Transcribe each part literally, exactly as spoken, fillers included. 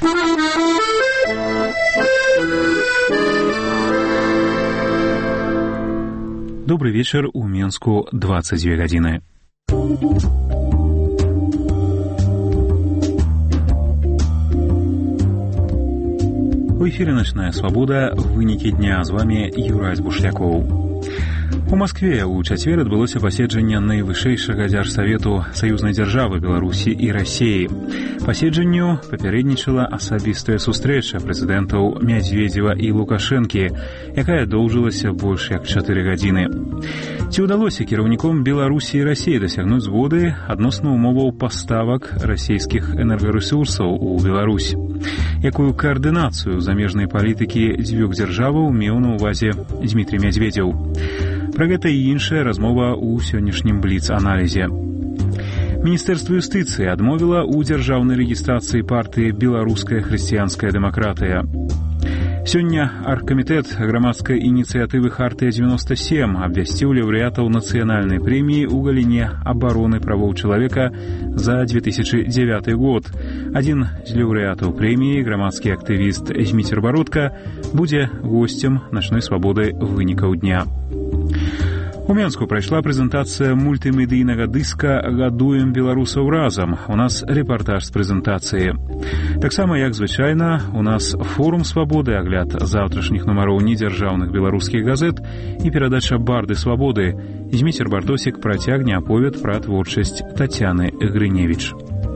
Добрый вечер, у Менску двадцать две гадзіны. У эфире «Ночная свобода», вынікі дня. З вами Юрай Бушлякоў. У Москве у чацвер адбылося паседжанне найвышэйшага дзяржсавету саюзнай дзяржавы Беларусі і Расіі. Паседжанню папярэднічала асабістая сустрэча прэзідэнтаў Мядзведзева і Лукашэнкі, якая доўжылася больш як чатыры гадзіны. Ці ўдалося кіраўніком Беларусі і Расіі дасягнуць згоды адносна ўмоваў паставак расійскіх энергарэсурсаў у Беларусь? Якую каардынацыю замежнай палітыкі дзвюх дзяржаваў меў на ўвазе Дмітрый Мядзведзеў? Пра гэта і іншая размова ў сённяшнім бліц-аналізе. Міністэрства юстыцыі адмовіла ў дзяржаўнай рэгістрацыі партыі «Беларуская хрысціянская дэмакратыя». Сёння аргкамітэт грамадскай ініцыятывы «Хартыя дзевяносто семь» абвясціў лаўрэатаў нацыянальнай прэміі ў галіне абароны правоў чалавека за две тысячи девятый год. Адзін з лаўрэатаў прэміі, грамадскі актывіст Зміцер Бародка, будзе госцем «Ночной свабоды» вынікаў дня. У Менску прайшла прэзентацыя мультымедыйнага дыска «Гадуем беларусаў разам». У нас рэпартаж з прэзентацыі. Таксама, як звычайна, у нас форум свабоды, агляд заўтрашніх нумароў недзяржаўных беларускіх газет і перадача «Барды свабоды». Зміцер Бартосік працягне аповед пра творчасць Тацяны Грыневіч.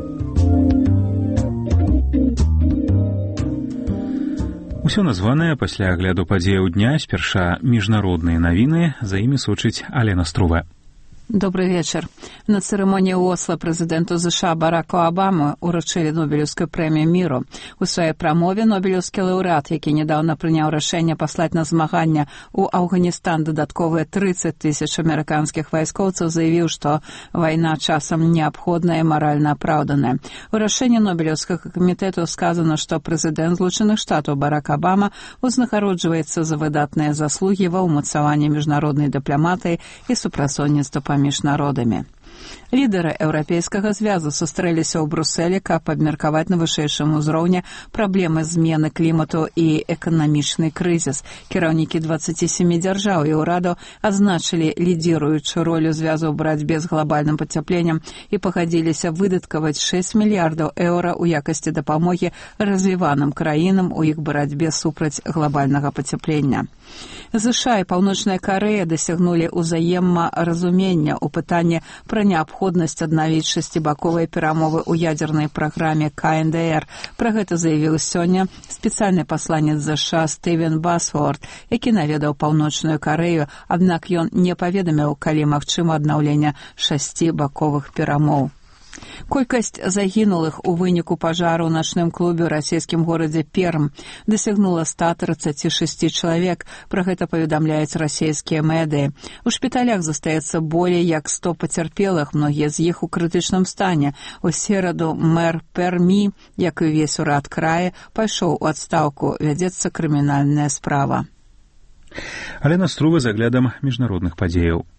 Усё названае пасля агляду падзеяў дня, спярша міжнародныя навіны, за імі сочыць Алена Струва. Добрый вечер. На церемонии Осло президенту США Бараку Обаму уручили Нобелевскую премию миру. У своей промове Нобелевский лауреат, який недавно прийняв рішення послать на змагання у Афганістан додатковые тридцать тысяч американских войсковцев, заявил, что война часом необходная и морально оправданная. У рішенні Нобелевского комитета сказано, что президент Злучених Штатов Барак Обама узнагароджується за видатные заслуги во умацаванні міжнародної дипломатії і супрацоўніцтва паміж народамі. Лідары Еўрапейскага звязу сустрэліся ў Брусэлі, каб абмеркаваць на вышэйшым узроўні праблемы змены клімату і эканамічны крызіс. Кіраўнікі двадцати семи дзяржаў і ўрадаў адзначылі лідзіруючую ролю звязу ў барацьбе з глобальным пацяпленнем і пагадзіліся выдаткаваць шэсць мільярдаў еўра ў якасці дапамогі развіваным краінам у іх барацьбе супраць глобальнага пацяплення. ЗША і Паўночная Карэя дасягнулі ўзаемаразумення ў пытанні пра неабходнасць аднавіць шасцібаковыя перамовы ў ядзернай праграме ка эн дэ эр. Пра гэта заявіў сёння спецыяльны пасланец ЗША Стывен Басфорд, які наведаў Паўночную Карэю, аднак ён не паведаміў, калі магчыма аднаўленне шасцібаковых перамоў. Колькасць загінулых у выніку пажару ў начным клубе ў расійскім горадзе Перм дасягнула ста тридцати шести чалавек. Пра гэта паведамляюць расійскія медыі. У шпіталях застаецца болей як сто пацярпелых, многія з іх у крытычным стане. У сераду мэр Пермі, як і ўвесь урад края, пайшоў у адстаўку. Вядзецца крымінальная справа. Алена Струва з аглядам міжнародных падзеяў.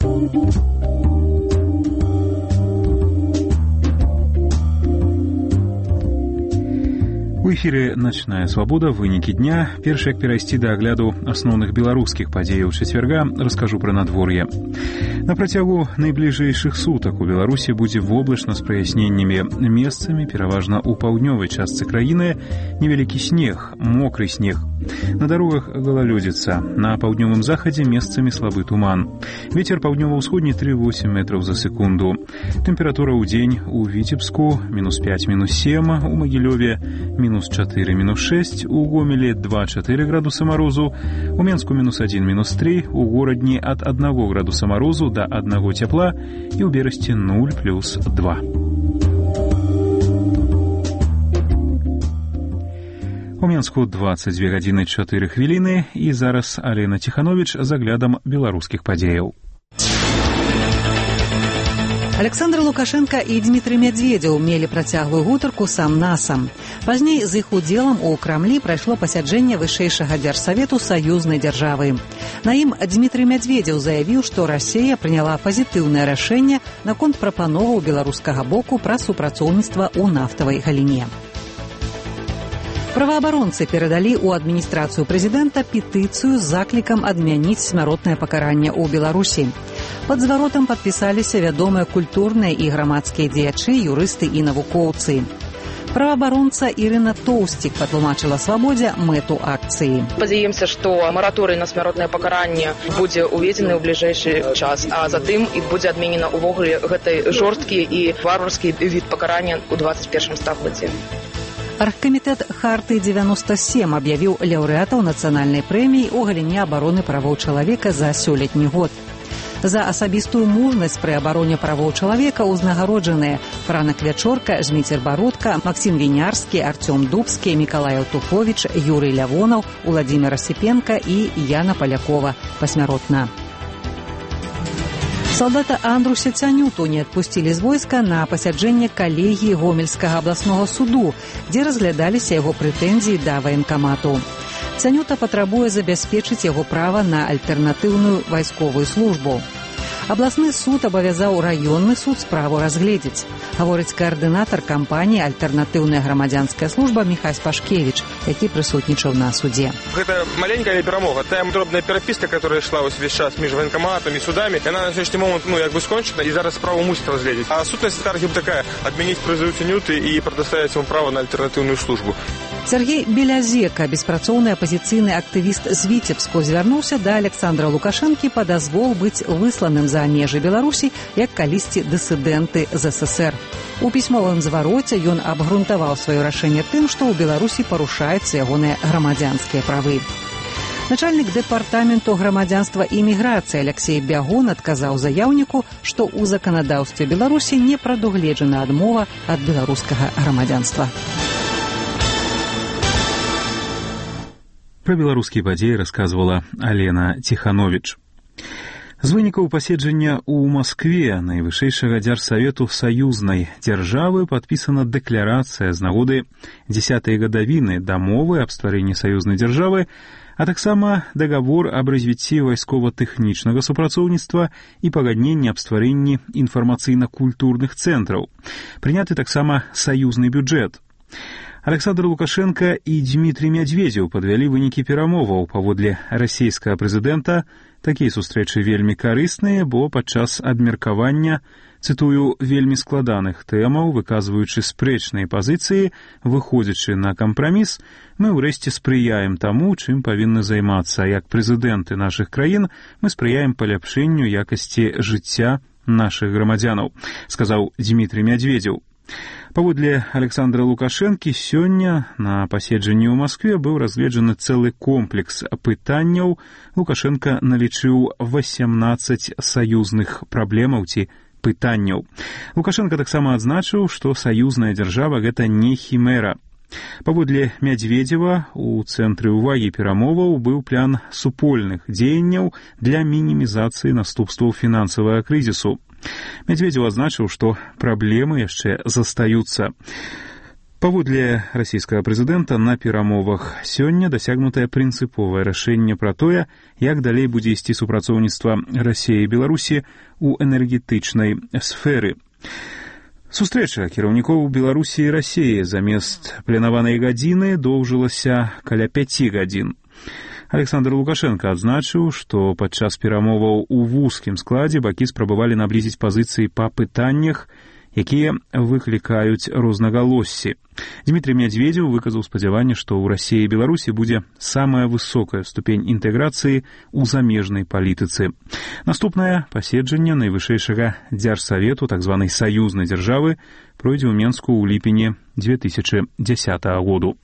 У эфіры «Ночная свабода», вынікі дня. Перш як перайсці да агляду асноўных беларускіх падзеяў чацвярга, раскажу пра надвор'е. На працягу найбліжэйшых сутак у Беларусі будзе воблачна з праясненнямі. Месцамі, пераважна ў паўднёвай частцы краіны, невялікі снег, мокры снег. На дарогах галалёдзіца. На паўднёвым захадзе месцамі слабы туман. Вецер паўднёва-ўсходні тры восемь метраў за секунду. Тэмпература ў дзень у Віцебску мінус пять мінус семь, у Магілёве мінус чатыры мінус шэсць, у Гомелі два чатыры градуса марозу, у Менску мінус один мінус три, у Горадні ад аднаго градуса марозу да аднаго цяпла і ў Берасці нуль плюс два. У Менску двадцать две гадзіны чатыры хвіліны, і зараз Алена Ціхановіч з аглядам беларускіх падзеяў. Александр Лукашенко і Дмітрый Мядзведзеў мелі працяглую гутарку сам-насам. Пазней з іх удзелам у Крамлі прайшло пасяджэнне вышэйшага дзяржсавету саюзнай дзяржавы. На ім Дмітрый Мядзведзеў заявіў, што Расія прыняла пазітыўнае рашэнне наконт прапановаў беларускага боку пра супрацоўніцтва ў нафтавай галіне. Праваабаронцы перадалі ў адміністрацыю прэзідэнта петыцыю з заклікам адмяніць смяротнае пакаранне ў Беларусі. Пад зваротам падпісаліся вядомыя культурныя і грамадскія дзеячы, юрысты і навукоўцы. Праваабаронца Ірына Тоўсцік патлумачыла «Свабодзе» мэту акцыі. Спадзяемся, што мараторый на смяротнае пакаранне будзе ўведзены ў бліжэйшы час, а затым і будзе адменена ўвогуле гэты жорсткі і варварскі від пакарання ў двадцать першым стагоддзі. Аргкамітэт Харты дзевяноста сем аб'явіў лаўрэатаў нацыянальнай прэміі ў галіне абароны правоў чалавека за сёлетні год. За асабістую мужнасць пры абароне правоў чалавека ўзнагароджаныя Франак Вячорка, Жміцер Бародка, Максім Вінярскі, Арцём Дубскі, Мікалай Аўтуховіч, Юрый Лявонаў, Уладзімір Асіпенка і Яна Палякова пасмяротна. Салдата Андруся Цянюту не адпусцілі з войска на пасяджэнне калегіі Гомельскага абласнога суду, дзе разглядаліся яго прэтэнзіі да ваенкамату. Цянюта патрабуе забяспечыць яго права на альтэрнатыўную вайсковую службу. Абласны суд абавязаў раённы суд справу разгледзець, гаворыць каардынатар кампаніі «Альтэрнатыўная грамадзянская служба» Міхась Пашкевіч, які прысутнічаў на суде. Гэта маленькая перамога. Тая дробная перапіска, которая ішла ўвесь час між ваенкаматамі і судамі, яна на сённяшні момант ну, як бы скончана, і зараз справу мусіць разгледзець. А сутнасць скаргі такая – адмяніць прызыў Цянюты і прадастаўіць ему права на альтэрнатыўную службу. Сергей Белязека, беспрацоўны апазіцыйны актывіст з Віцебску, звярнуўся да Александра Лукашэнкі па дазвол быць высланым за межы Беларусі, як калісьці дысідэнты з эс эс эр. У пісьмовым звароце ён абгрунтаваў сваё рашэнне тым, што ў Беларусі парушаюцца ягоныя грамадзянскія правы. Начальнік дэпартаменту грамадзянства і міграцыі Алексей Бягун адказаў заяўніку, што ў заканадаўстве Беларусі не прадугледжана адмова ад беларускага грамадзянства. Пра беларускія падзеі расказвала Алена Ціхановіч. З вынікаў паседжання ў Маскве найвышэйшага дзяржсавету саюзнай дзяржавы падпісана дэкларацыя з нагоды дзясятай гадавіны дамовы аб стварэнні саюзнай дзяржавы, а таксама дагавор аб развіцці вайскова-тэхнічнага супрацоўніцтва і пагадненне аб стварэнні інфармацыйна-культурных цэнтраў. Прыняты таксама саюзны бюджэт. Александр Лукашенко і Дмітрий Мядзведзеў падвялі вынікі перамоваў. Паводле расійскага прэзідэнта, такія сустрэчы вельмі карысныя, бо падчас абмеркавання, цытую, вельмі складаных тэмаў, выказваючы спрэчныя пазіцыі, выходзячы на кампраміс, мы ўрэшце спрыяем таму, чым павінны займацца. Як прэзідэнты нашых краін мы спрыяем паляпшэнню якасці жыцця нашых грамадзянаў, сказаў Дмітрий Мядзведзеў. Паводле Александра Лукашэнкі, сёння на паседжанні ў Маскве быў разгледжаны цэлы комплекс пытанняў. Лукашенка налічыў васямнаццаць саюзных праблемаў ці пытанняў. Лукашенка таксама адзначыў, што саюзная дзяржава – гэта не хімера. Паводле Мядзведзева, у цэнтры ўвагі перамоваў быў план супольных дзеянняў для мінімізацыі наступстваў фінансавага крызісу. Мядзведзеў адзначыў, што праблемы яшчэ застаюцца. Паводле расійскага прэзідэнта, на перамовах сёння дасягнутае прынцыповае рашэнне пра тое, як далей будзе ісці супрацоўніцтва Расіі і Беларусі ў энергетычнай сферы. Сустрэча кіраўнікоў Беларусі і Расіі замест планаванай гадзіны доўжылася каля пяці гадзін. Александр Лукашенко адзначыў, што падчас перамоваў у вузкім складзе бакі спрабавалі наблізіць пазіцыі па пытаннях, якія выклікаюць рознагалоссі. Дмітрий Мядзведзеў выказаў спадзяванне, што ў Расіі і Беларусі будзе самая высокая ступень інтэграцыі ў замежнай палітыцы. Наступнае паседжанне найвышэйшага дзяржсавету, так званай саюзнай дзяржавы, пройдзе ў Менску ў ліпені две тысячи дзесятага году.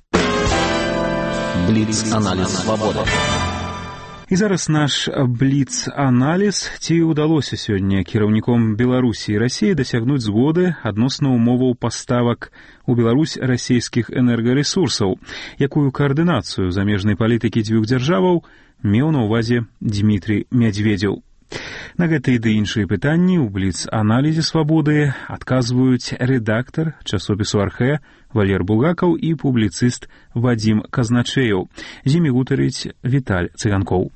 Бліц-аналіз свабоды. І зараз наш бліц-аналіз. Ці ўдалося сёння кіраўніком Беларусі і Расіі дасягнуць згоды адносна ўмоваў паставак у Беларусь расійскіх энергарэсурсаў, якую каардынацыю замежнай палітыкі дзвюх дзяржаваў меў на ўвазе Дмітрий Мядзведзеў. На гэтыя ды іншыя пытанні ў бліц-аналізе свабоды адказваюць рэдактар часопісу «Архэ» Валер Булгакаў і публіцыст Вадзім Казначэяў. З імі гутарыць Віталь Цыганкоў.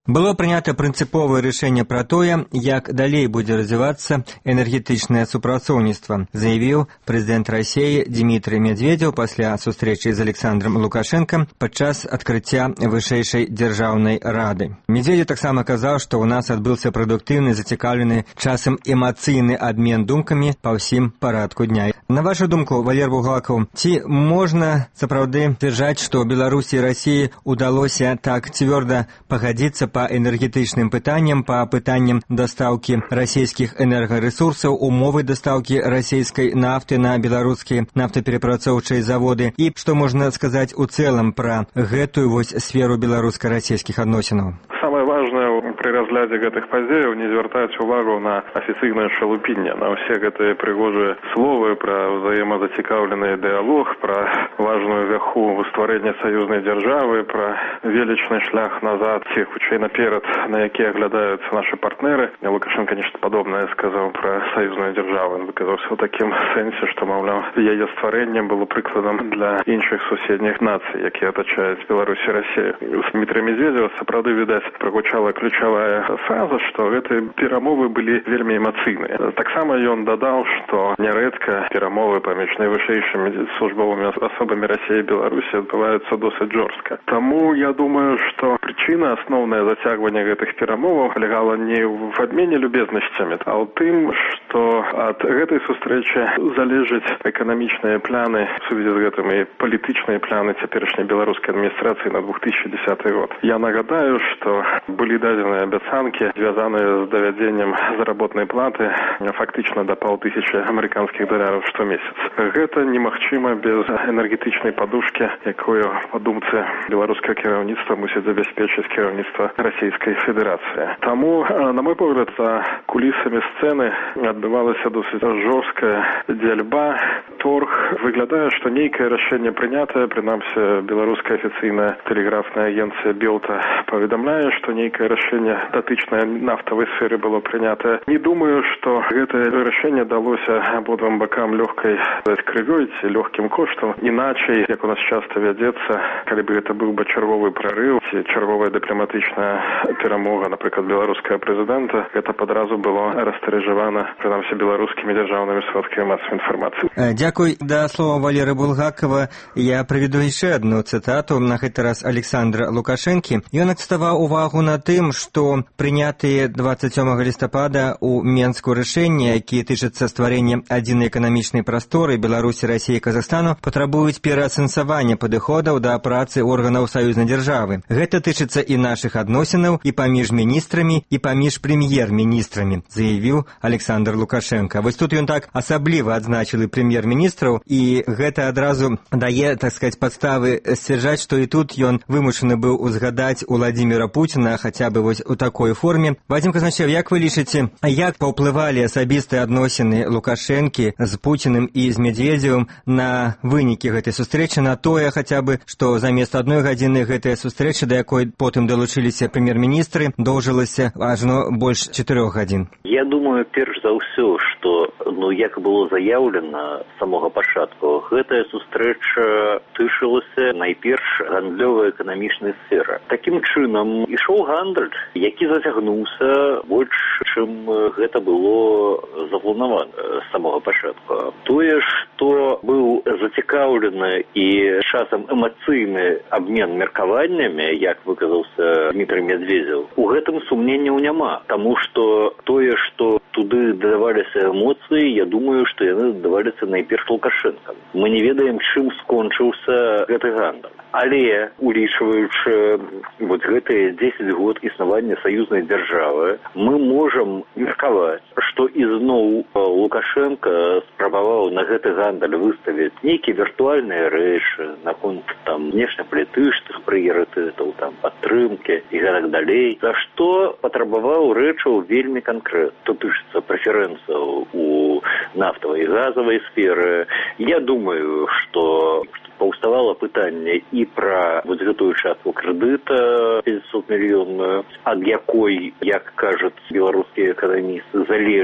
Было прынята прынцыповае рашэнне пра тое, як далей будзе развівацца энергетычнае супрацоўніцтва, заявіў прэзідэнт Расіі Дмітрый Медведзеў пасля сустрэчы з Александром Лукашенком падчас адкрыцця вышэйшай дзяржаўнай рады. Медведзеў таксама казаў, што ў нас адбыўся прадуктыўны, зацікаўлены, часам эмацыйны абмен думкамі па ўсім парадку дня. На вашу думку, Валер Булгакаў, ці можна сапраўды сцвярджаць, што Беларусі і Расіі удалося так цвёрда пагадзіцца па энергетычным пытанням, па пытанням дастаўкі расійскіх энергарэсурсаў, умовы дастаўкі расійскай нафты на беларускія нафтаперапрацоўчыя заводы, і што можна сказаць у цэлым пра гэтую вось сферу беларуска-расійскіх адносінаў? Самае важнае пры разглядзе гэтых падзеяў не звяртаць увагу на афіцыйнае шалупінне, на ўсе гэтыя прыгожыя словы пра ўзаемазацікаўлены дыялог, пра важную вяху ў стварэнні саюзнай дзяржавы, пра велічны шлях назад, ці хутчэй наперад, на які аглядаюцца нашы партнеры. Лукашенко нешта падобнае сказаў пра саюзную дзяржаву. Ён выказаўся ў такім сэнсе, што, маўляў, яе стварэнне было прыкладам для іншых суседніх нацый, якія атачаюць Беларусь і Расію. З Дмітрыя Медведзева сапраўды, відаць, прагучала ключавая фраза, што гэтыя перамовы былі вельмі эмацыйныя. Таксама ён дадаў, што нярэдка перамовы паміж найвышэйшымі службовымі асобамі Расіі і Беларусі адбываюцца досыць жорстка. Таму я думаю, што прычына асноўная зацягвання гэтых перамоваў палягала не в абмене любезнасцямі, а ў тым, што ад гэтай сустрэчы залежаць эканамічныя пляны в сувязі з гэтым і палітычныя пляны цяперашняй беларускай адміністрацыі на две тысячи десятый год. Я нагадаю, што былі дадзеныя абяцанкі, звязаныя з давядзеннем заработнай платы фактычна да паўтысячы амерыканскіх даляраў штомесяц. Гэта немагчыма без энергетычнай падушкі, якую, па думцы беларускае кіраўніцтва, мусіць забяспечыць кіраўніцтва Расійскай Федэрацыі. Таму, на мой погляд, за кулісамі сцэны адбывалася досыць жорсткая дзяльба, торг. Выглядае, што нейкае рашэнне прынятае, прынамсі беларуская афіцыйная тэлеграфная агенцыя Белта паведамляе, што нейкае рашэнне датычнае нафтавай сферы было прынятае. Не думаю, што гэтае рашэнне далося абодвум бакам лёгкай крывёй ці лёгкім коштам. Іначай, як у нас часта вядзецца, калі бы гэта быў бы чарговы прарыў ці чарговая дыпламатычная перамога, напрыклад, беларускага прэзідэнта, гэта падразу было растыражавана, прынамсі, беларускімі дзяржаўнымі сродкамі масавай інфармацыі. Дзякуй. Да слова Валеры Булгакова я прыведу яшчэ адну цытату, на гэты раз Александра Лукашэнкі. Ён акцэнтаваў увагу на тым, што прынятыя двадцать сёмага лістапада ў Менску рашэнні, якія тычацца стварэння адзінай эканамічнай прасторы Беларусі, Расіі і Казахстану, патрабуюць пераасэнсавання падыходаў да працы органаў саюзнай дзяржавы. Гэта тычыцца і нашых адносінаў і паміж міністрамі, і паміж прэм'ер-міністрамі, заявіў Александр Лукашенко. Вось тут ён так асабліва адзначыў і прэм'ер-міністраў, і гэта адразу дае, так сказаць, падставы сцвярджаць, што і тут ён вымушаны быў узгадаць Уладзіміра Пуціна, хаця бы вось у такой форме. Вадзім Казначеў, як вы лічыце, як паўплывалі асабістыя адносіны Лукашэнкі з Пуціним і з Медведзевым на вынікі гэтай сустрэчы, на тое хаця бы, што замест адной гадзіны гэтая сустрэча, да якой потым далучыліся прэм'ер-міністры, доўжылася ажно больш чатырох гадзін? Я думаю, перш за ўсё, што, ну, як было заяўлена з самога пачатку, гэтая сустрэча тычылася найперш гандлёвай эканамічнай сферы. Такім чынам ішоў гандаль, які зацягнуўся больш, чым гэта было запланавана з самога пачатку. Тое, што быў зацікаўлены і часам эмацыйны абмен меркаваннямі, як выказаўся Дмітрый Медведзеў, у гэтым сумненняў няма, таму што тое, што туды дадаваліся эмоцыі, я думаю, што яны дадаваліся найперш Лукашэнкам. Мы не ведаем, чым скончыўся гэты гандаль. Але, улічваючы вот гэтыя дзесяць год існавання саюзнай дзяржавы, мы можам меркаваць, што ізноў Лукашенко спрабаваў на гэты гандаль выставіць нейкія віртуальныя рэчы наконт там внешнепалітычных прыярытэтаў, там падтрымкі і гэтак далей, за што патрабаваў рэчаў вельмі канкрэтна. Тут тычыцца прэферэнцыяў у нафтавай і газавай сферы. Я думаю, што паўставала пытанне і пра вот гэтую частку крэдыта пятьсот мільённую, ад якой, як кажуць беларускія эканамісты, залежыць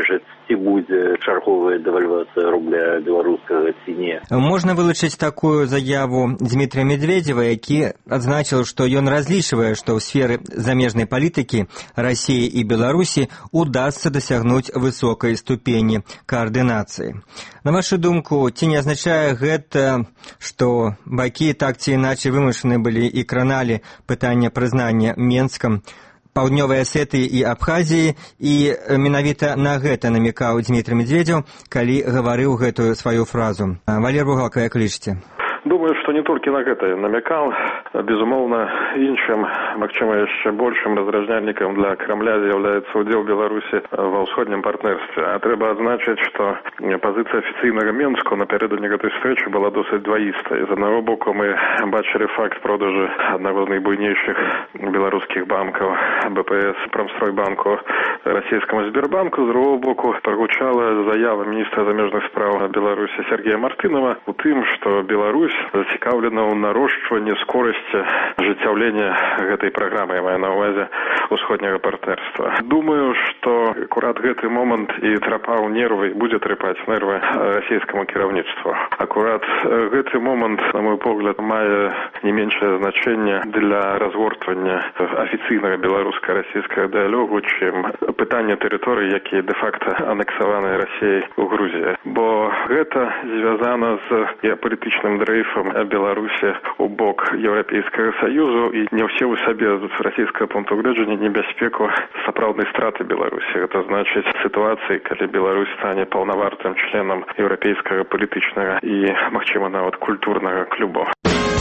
ці будзе чарговая дэвальвацыя рубля беларускага ці не. Можна вылучыць такую заяву Дмітрия Медведева, які адзначыў, што ён разлічвае, што ў сферы замежнай палітыкі Расіі і Беларусі удасца дасягнуць высокай ступені коаардынацыі. На вашу думку, ці не азначае гэта, што бакі так ці іначай вымушаны былі і краналі пытання прызнання Менскам Паўднёвай Асетыі і Абхазіі, і менавіта на гэта намекаў Дмітрий Медведев, калі гаварыў гэтую сваю фразу. Валер Булгаков, як лічыце? Думаю, што не толькі на гэта намякаў. Безумоўна, іншым, магчыма, яшчэ большым раздражняльнікам для Крамля з'яўляецца ўдзел Беларусі ва ўсходнім партнерстве. А трэба адзначыць, што пазіцыя афіцыйнага Менску напярэдадні гэтай стрэчы была досыць дваістай. З аднаго боку, мы бачылі факт продажу аднаго з найбуйнейшых беларускіх банкаў бэ пэ эс Промстройбанку расійскаму Сбербанку. З другого боку, прагучала заява міністра замежных спраў Беларусі Сергея Мартынова у тым, што Беларусь зацікаўлена ў нарошчванні скорасці ажыццяўлення гэтай праграмы, я маю на ўвазе усходняга партнерства. Думаю, што акурат гэты момант і трапаў нервы, будзе трапаць нервы расійскаму кіраўніцтву. Акурат гэты момант, на мой погляд, мае не меншае значэнне для разгортвання афіцыйнага беларуска-расійскага дыялогу, чым пытанне тэрыторый, якія дэ-факта анексаваныя Расіяй у Грузіі. Бо гэта звязана з геапалітычным дрейфам Беларусі у бок Еўрапейскага Саюзу, і не ўсе ў сабе з расійскага пункту гледжання небяспеку сапраўднай страты Беларусі. Гэта значыць сітуацыі, калі Беларусь стане паўнавартым членам еўрапейскага палітычнага і, магчыма, нават культурнага клубу.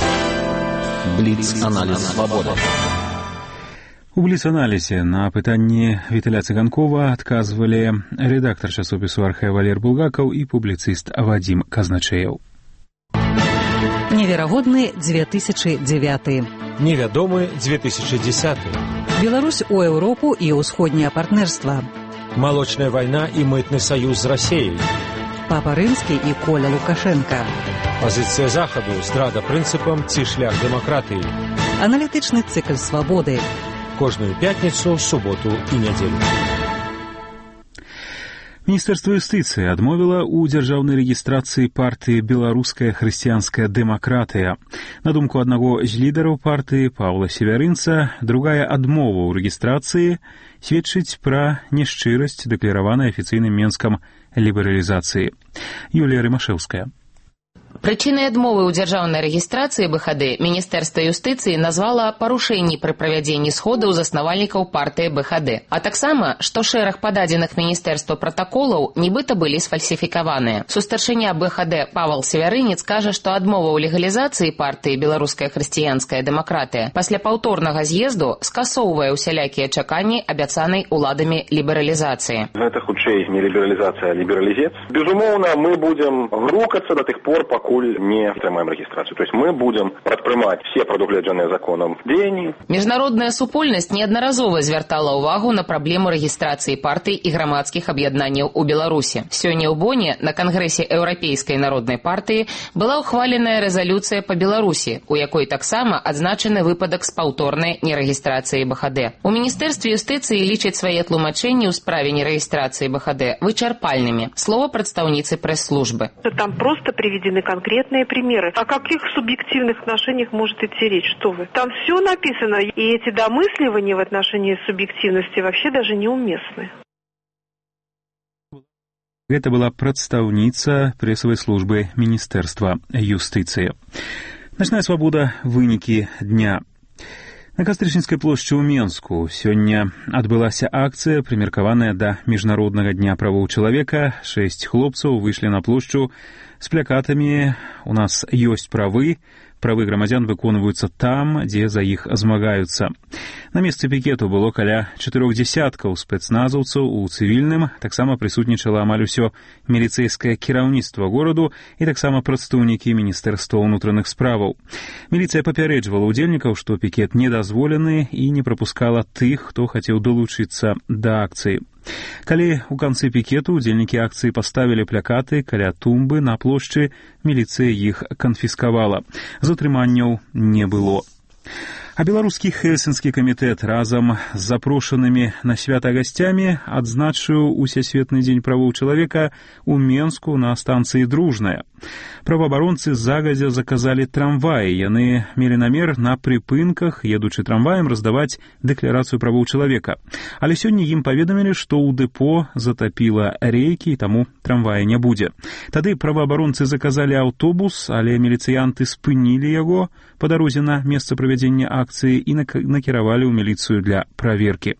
Бліц-аналіз свабоды. У бліц-аналізе на пытанні Віталя Цыганкова адказвалі рэдактар часопісу «Архэ» Валер Булгаков і публіцыст Вадзім Казначеяў. Неверагодны две тысячи девятый. Невядомы две тысячи десятый. Беларусь у Еўропу і ўсходняе партнерства. Малочная вайна і мытны саюз з Расіяй. Папа Рымскі і Коля Лукашенка. Пазіцыя Захаду, здрада прынцыпам ці шлях дэмакратыі. Аналітычны цыкл свабоды. Кожную пятніцу, суботу і нядзелю. Міністэрства юстыцыі адмовіла ў дзяржаўнай рэгістрацыі партыі «Беларуская хрысціянская дэмакратыя». На думку аднаго з лідараў партыі Паўла Севярынца, другая адмова ў рэгістрацыі сведчыць пра няшчырасць дэклараванай афіцыйным Менскам лібералізацыі. Юлія Рымашэўская. Прычынай адмовы ў дзяржаўнай рэгістрацыі бэ ха дэ Міністэрства юстыцыі назвала парушэнні пры правядзенні сходаў заснавальнікаў партыі бэ ха дэ, а таксама, што шэраг пададзеных міністэрства пратаколаў нібыта былі сфальсіфікаваныя. Сустаршыня бэ ха дэ Павал Севярынец кажа, што адмова ў легалізацыі партыі «Беларуская хрысціянская дэмакратыя» пасля паўторнага з'езду скасоўвае ўсялякія чаканні абяцанай уладамі лібералізацыі. Гэта хутчэй не лібералізацыя, а лібералізец. Безумоўна, мы будзем грукацца да тых пор, пакуль не атрымаем рэгістрацыю. То есть мы будем прадпрымаць все прадугледжаныя законам дзеянні. Міжнародная супольнасць неаднаразова звяртала ўвагу на праблему рэгістрацыі партый і грамадскіх аб'яднанняў у Беларусі. Сёння ў Боне на Кангрэсе Еўрапейскай народнай партыі была ўхваленая рэзалюцыя па Беларусі, у якой таксама адзначаны выпадак з паўторнай нерэгістрацыі бэ ха дэ. У Міністэрстве юстыцыі лічаць свае тлумачэнні ў справе нерэгістрацыі бэ ха дэ вычарпальнымі. Слова прадстаўніцы прэс-службы. Там просто приведены конкретные примеры. О каких субъективных отношениях может идти речь? Что вы? Там все написано, и эти домысливания в отношении субъективности вообще даже неуместны. Гэта была прадстаўніца прэсавай службы Міністэрства юстыцыі. Начная свабода. Вынікі дня. На Кастрычніцкай плошчы ў Менску сёння адбылася акцыя, прымеркаваная да Міжнароднага дня правоў чалавека. Шэсць хлопцаў выйшлі на плошчу з плакатамі «У нас ёсць правы», правы грамадзян выконваюцца там, дзе за іх змагаюцца. На месцы пікету было каля чатырох дзясяткаў спецназаўцаў у цывільным, таксама прысутнічала амаль усё міліцэйскае кіраўніцтва гораду і таксама прадстаўнікі Міністэрства ўнутраных справаў. Міліцыя папярэджвала ўдзельнікаў, што пікет недазволены і не прапускала тых, хто хацеў далучыцца да акцыі. Калі ў канцы пікету удзельнікі акцыі паставілі плакаты каля тумбы на плошчы, міліцыя іх канфіскавала. Затрыманняў не было. А беларускі Хельсінскі камітэт разам з запрошанымі на свята гасцямі адзначыў Усесветны дзень правоў чалавека ў Менску на станцыі Дружная. Праваабаронцы загадзя заказалі трамваі. Яны мелі намер на прыпынках, едучы трамваем, раздаваць дэкларацыю правоў чалавека. Але сёння ім паведамілі, што ў дэпо затапіла рэйкі, і таму трамвая не будзе. Тады праваабаронцы заказалі аўтобус, але міліцыянты спынілі яго па дарозе на месца правядзення акцыі і накіравалі ў міліцыю для праверкі.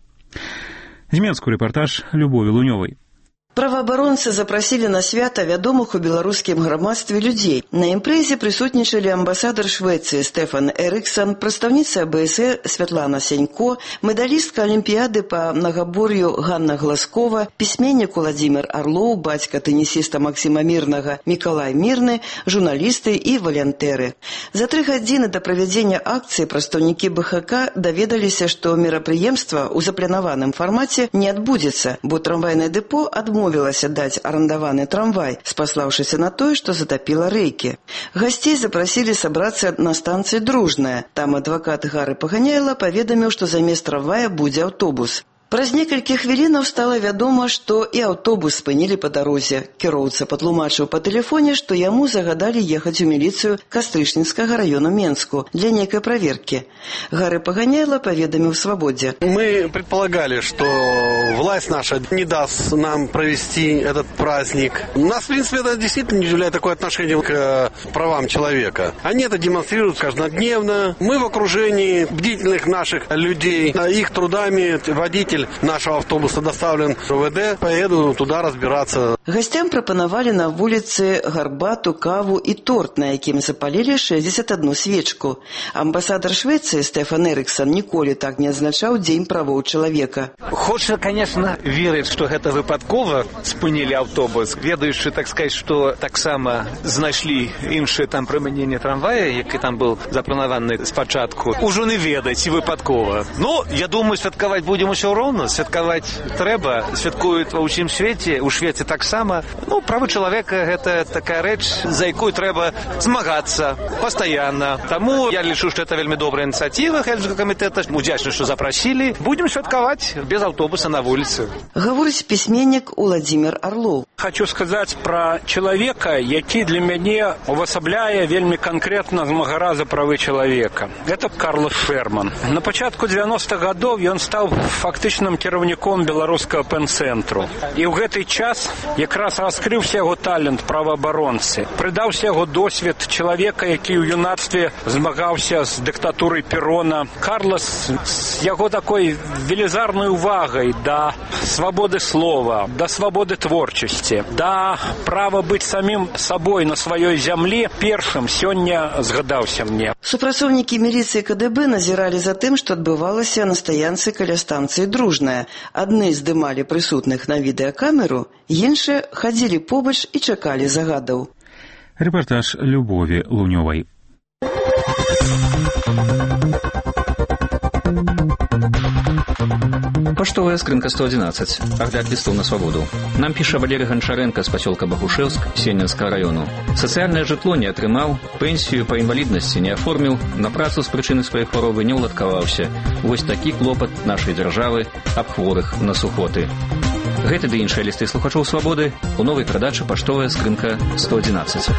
З Менску рэпартаж Любові Лунёвай. Праваабаронцы запрасілі на свята вядомых у беларускім грамадстве людзей. На імпрэзе прысутнічалі амбасадар Швецыі Стэфан Эрыксон, прадстаўніца АБСР Святлана Сянько, медалістка Алімпіяды па многабор'ю Ганна Гласкова, пісьменнік Уладзімір Арлоў, бацька тэнісіста Максіма Мірнага Мікалай Мірны, журналісты і валянтэры. За тры гадзіны да правядзення акцыі прадстаўнікі БХК даведаліся, што мерапрыемства ў запланаваным фармаце не адбудзецца, бо трамвайнае дэпо адмовілася Мовілася даць арандаваны трамвай, спаслаўшыся на тое, што затапіла рэйкі. Гасцей запрасілі сабрацца на станцыі Дружная. Там адвакат Гары Паганяйла паведаміў, што замест трамвая будзе аўтобус. Праз некалькі хвілінаў стала вядома, што і аўтобус спынілі па дарозе. Кіроўца патлумачыў па тэлефоне, што яму загадалі ехаць у міліцыю Кастрычніцкага раёну Менску для нейкай праверкі. Гары Паганяйла паведаміў «Свободе». Мы предполагали, что власть наша не даст нам провести этот праздник. Нас, в принципе, это действительно не является такое отношение к правам человека. Они это демонстрируют каждодневно. Мы в окружении бдительных наших людей, их трудами водитель нашего автобуса доставлен в РУВД, поеду туда разбираться. Гостям прапанавалі на вуліцы гарбату, каву і торт, на якім запалілі шэсцьдзесят адну свечку. Амбасадар Швеции Стэфан Эрыксон ніколі так не адзначаў Дзень правоў чалавека. Хочется, конечно, верить, что это выпадкова спынілі автобус, ведаючы, так сказать, что таксама знайшлі іншае там прымяненне трамвая, які там был запланаваны спачатку. Ужо не ведаць выпадкова. Ну, я думаю, святкаваць будем усё роўна. Святкаваць трэба, святкуюць ва ўсім свеце, у Швеце таксама. Ну, правы чалавека – гэта такая рэч, за якую трэба змагацца пастаянна. Таму я лічу, што это вельмі добрая ініцыятыва Хельсінскага камітэта. Удзячны, што запрасілі. Будем святкаваць без аўтобуса на вуліцы. Гаворыць пісьменнік Уладзімір Арлоў. Хочу сказаць пра чалавека, які для мяне увасабляе вельмі канкрэтна змагара за правы чалавека. Это Карлос Шерман. На пачатку дзевяностых гадоў ён стаў фактычна кіраўніком беларускага пэн-цэнтру. І ў гэты час якраз раскрыўся яго талент праваабаронцы. Прыдаўся яго досвед чалавека, які ў юнацтве змагаўся з дыктатурай Перона. Карлос з яго такой велізарнай увагай да свабоды слова, да свабоды творчасці, да права быць самім сабой на сваёй зямлі першым сёння згадаўся мне. Супрацоўнікі міліцыі КДБ назіралі за тым, што адбывалася на стаянцы каля станцыі Дружная. Адны здымалі прысутных на відэакамеру, іншыя хадзілі побач і чакалі загадаў. Рэпартаж Любові Лунёвай. Паштовая скрынка сто одиннадцать. Агляд листов на свободу. Нам піша Валерий Гончаренко з пасёлка Бахушевск Сенінскага району. Сацыяльнае жытло не атрымаў, пенсію па інваліднасці не аформіў, на працу з прычыны сваёй хваробы не ўладкаваўся. Вось такі клопат нашай дзяржавы аб хворых на сухоты. Гэты ды іншыя лісты слухачоў свабоды у новай перадачы «Паштовая скрынка сто одиннадцать».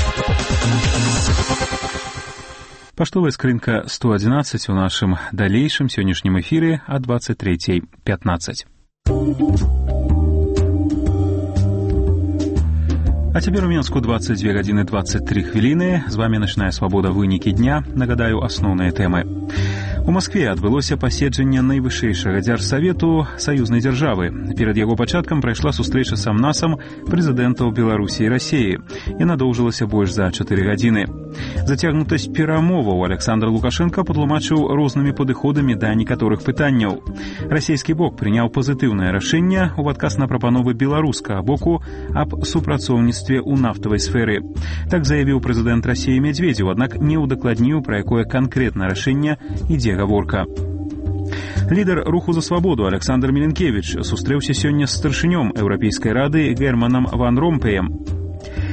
Паштовая скрынка сто одиннадцать у нашым далейшым сённяшнім эфіры о двадцать третьей пятнадцать. А цяпер у Менску двадцать две гадзіны двадцать три хвіліны. З вами «Начная свабода. Вынікі дня». Нагадаю, асноўныя тэмы. У Маскве адбылося паседжанне найвышэйшага дзяржсавету саюзнай дзяржавы. Перад яго пачаткам прайшла сустрэча з амнасам прэзідэнтаў Беларусі і Расіі. Яна доўжылася больш за чатыры гадзіны. Зацягнутасць перамоваў Александр Лукашенко патлумачыў рознымі падыходамі да некаторых пытанняў. Расійскі бок прыняў пазітыўнае рашэнне ў адказ на прапановы беларускага боку аб супрацоўніцтве ў нафтавай сферы. Так заявіў прэзідэнт Расіі Медведзеў, аднак не ўдакладніў, пра якое канкрэтна рашэнне ідзе гаворка. Лідар руху за свабоду Александр Міленкевіч сустрэўся сёння з старшынём Еўрапейскай рады Германам Ван Ромпеем.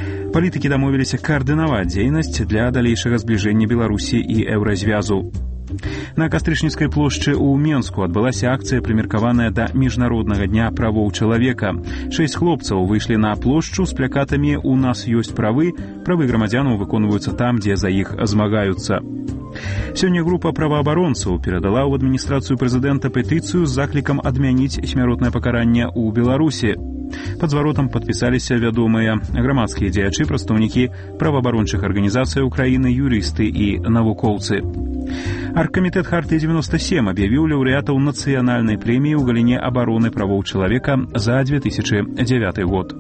Палітыкі дамовіліся каардынаваць дзейнасць для далейшага збліжэння Беларусі і еўразвязу. На Кастрычніцкай плошчы ў Менску адбылася акцыя, прымеркаваная да міжнароднага дня правоў чалавека. Шэсць хлопцаў выйшлі на плошчу з плакатамі «У нас ёсць правы», правы грамадзянаў выконваюцца там, дзе за іх змагаюцца. Сёння група праваабаронцаў перадала ў адміністрацыю прэзідэнта петыцыю з заклікам адмяніць смяротнае пакаранне ў Беларусі. Пад зваротам падпісаліся вядомыя грамадскія дзеячы, прадстаўнікі праваабарончых арганізацый Украіны, юрысты і навукоўцы. Аргкамітэт Хартыі девяносто семь аб'явіў лаўрэатаў нацыянальнай прэміі ў галіне абароны правоў чалавека за две тысячи девятый год.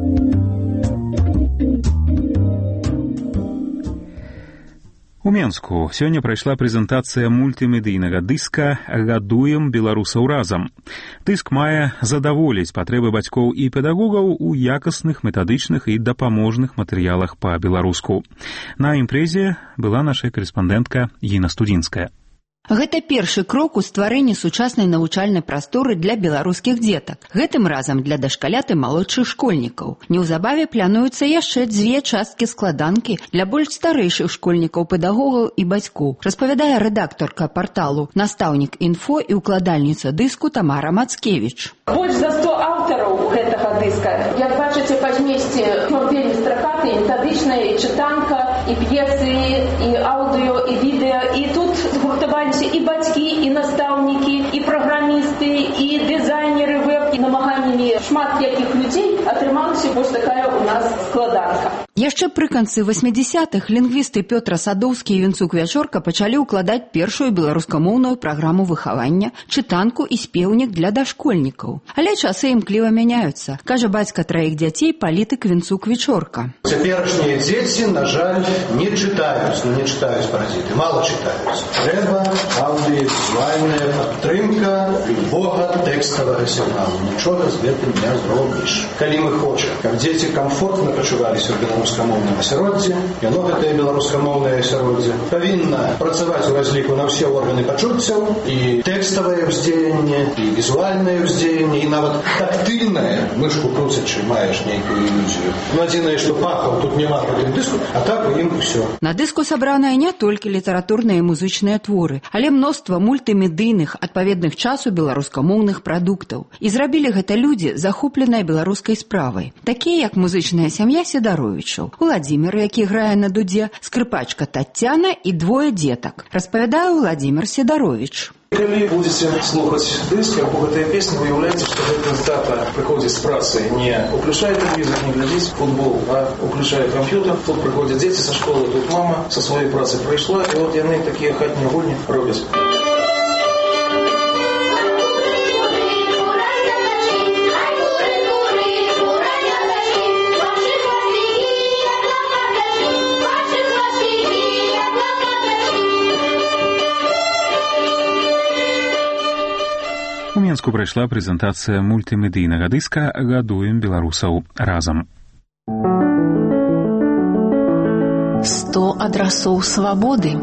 У Менску сёння прайшла прэзентацыя мультымедыйнага дыска «Гадуем беларусаў разам». Дыск мае задаволіць патрэбы бацькоў і педагогаў у якасных, метадычных і дапаможных матэрыялах па-беларуску. На імпрэзе была наша корэспандэнтка Гіна Студзінская. Гэта першы крок у стварэнні сучаснай навучальнай прасторы для беларускіх дзетак. Гэтым разам для дашкалят і малодшых школьнікаў. Неўзабаве плануюцца яшчэ дзве часткі складанкі для больш старэйшых школьнікаў, педагогаў і бацькоў. Распавядае рэдактарка парталу «Настаўнік інфо» і ўкладальніца дыску Тамара Мацкевіч. Больш за сто аўтараў гэтага дыска. Як бачыце па змесце, ён вельмі стракаты, і метадычная, і чытанка, і п'есы, і аўдыо, і відэа. І тут згуртаваліся і бацькі, і настаўнікі, і праграмісты, і дызайнеры веб, і намаганнямі шмат якіх людзей атрымалася вось такая у нас складанка. Яшчэ пры канцы восьмідзясятых лінгвісты Пётра Садоўскі і Вінцук Вячорка пачалі ўкладаць першую беларускамоўную праграму выхавання, чытанку і спеўнік для дашкольнікаў. Але часы імкліва мяняюцца, кажа бацька траіх дзяцей, палітык Вінцук Вячорка. Цяперашнія дзеці, на жаль, не чытаюць, ну не чытаюць паразіты, мала чытаюць. Трэба аўдыёвізуальная падтрымка любога тэкставага сігналу. Нічога з гэтым не зробіш. Калі мы хочам, каб дзеці камфортна пачуваліся ў беларускамоўным асяроддзі, яно гэтае беларускамоўнае асяроддзе павінна працаваць у разліку на ўсе органы пачуццяў, і тэкставае ўздзеянне, і візуальнае ўздзеянне, і нават тактыльнае, мышку круцячы, маеш нейкую ілюзію. Ну, адзінае, што пахаў тут няма па тым дыску, а так у ім усё. На дыску сабраныя не толькі літаратурныя і музычныя творы, але мноства мультымедыйных, адпаведных часу беларускамоўных прадуктаў. І зрабілі гэта людзі, захопленыя беларускай справай. Такія, як музычная сям'я Сідаровічаў, Уладзімир, які грае на дудзе, скрыпачка Таццяна і двое дзетак. Распавядае Уладзімир Сідаровіч. Калі будете слухаць дыск або гэтыя песні, выяўляецца, што гэта тата прыходзіць з працы, не уключае тэлевізор, не глядзіць футбол, а уключае камп'ютер. Тут прыходзяць дзеці са школы, тут мама са сваёй працы прыйшла, і от яны такія хатнія гульні робяць. У Менску прайшла прэзентацыя мультымедыйнага дыска «Гадуем беларусаў разам». сто адрасоў свабоды.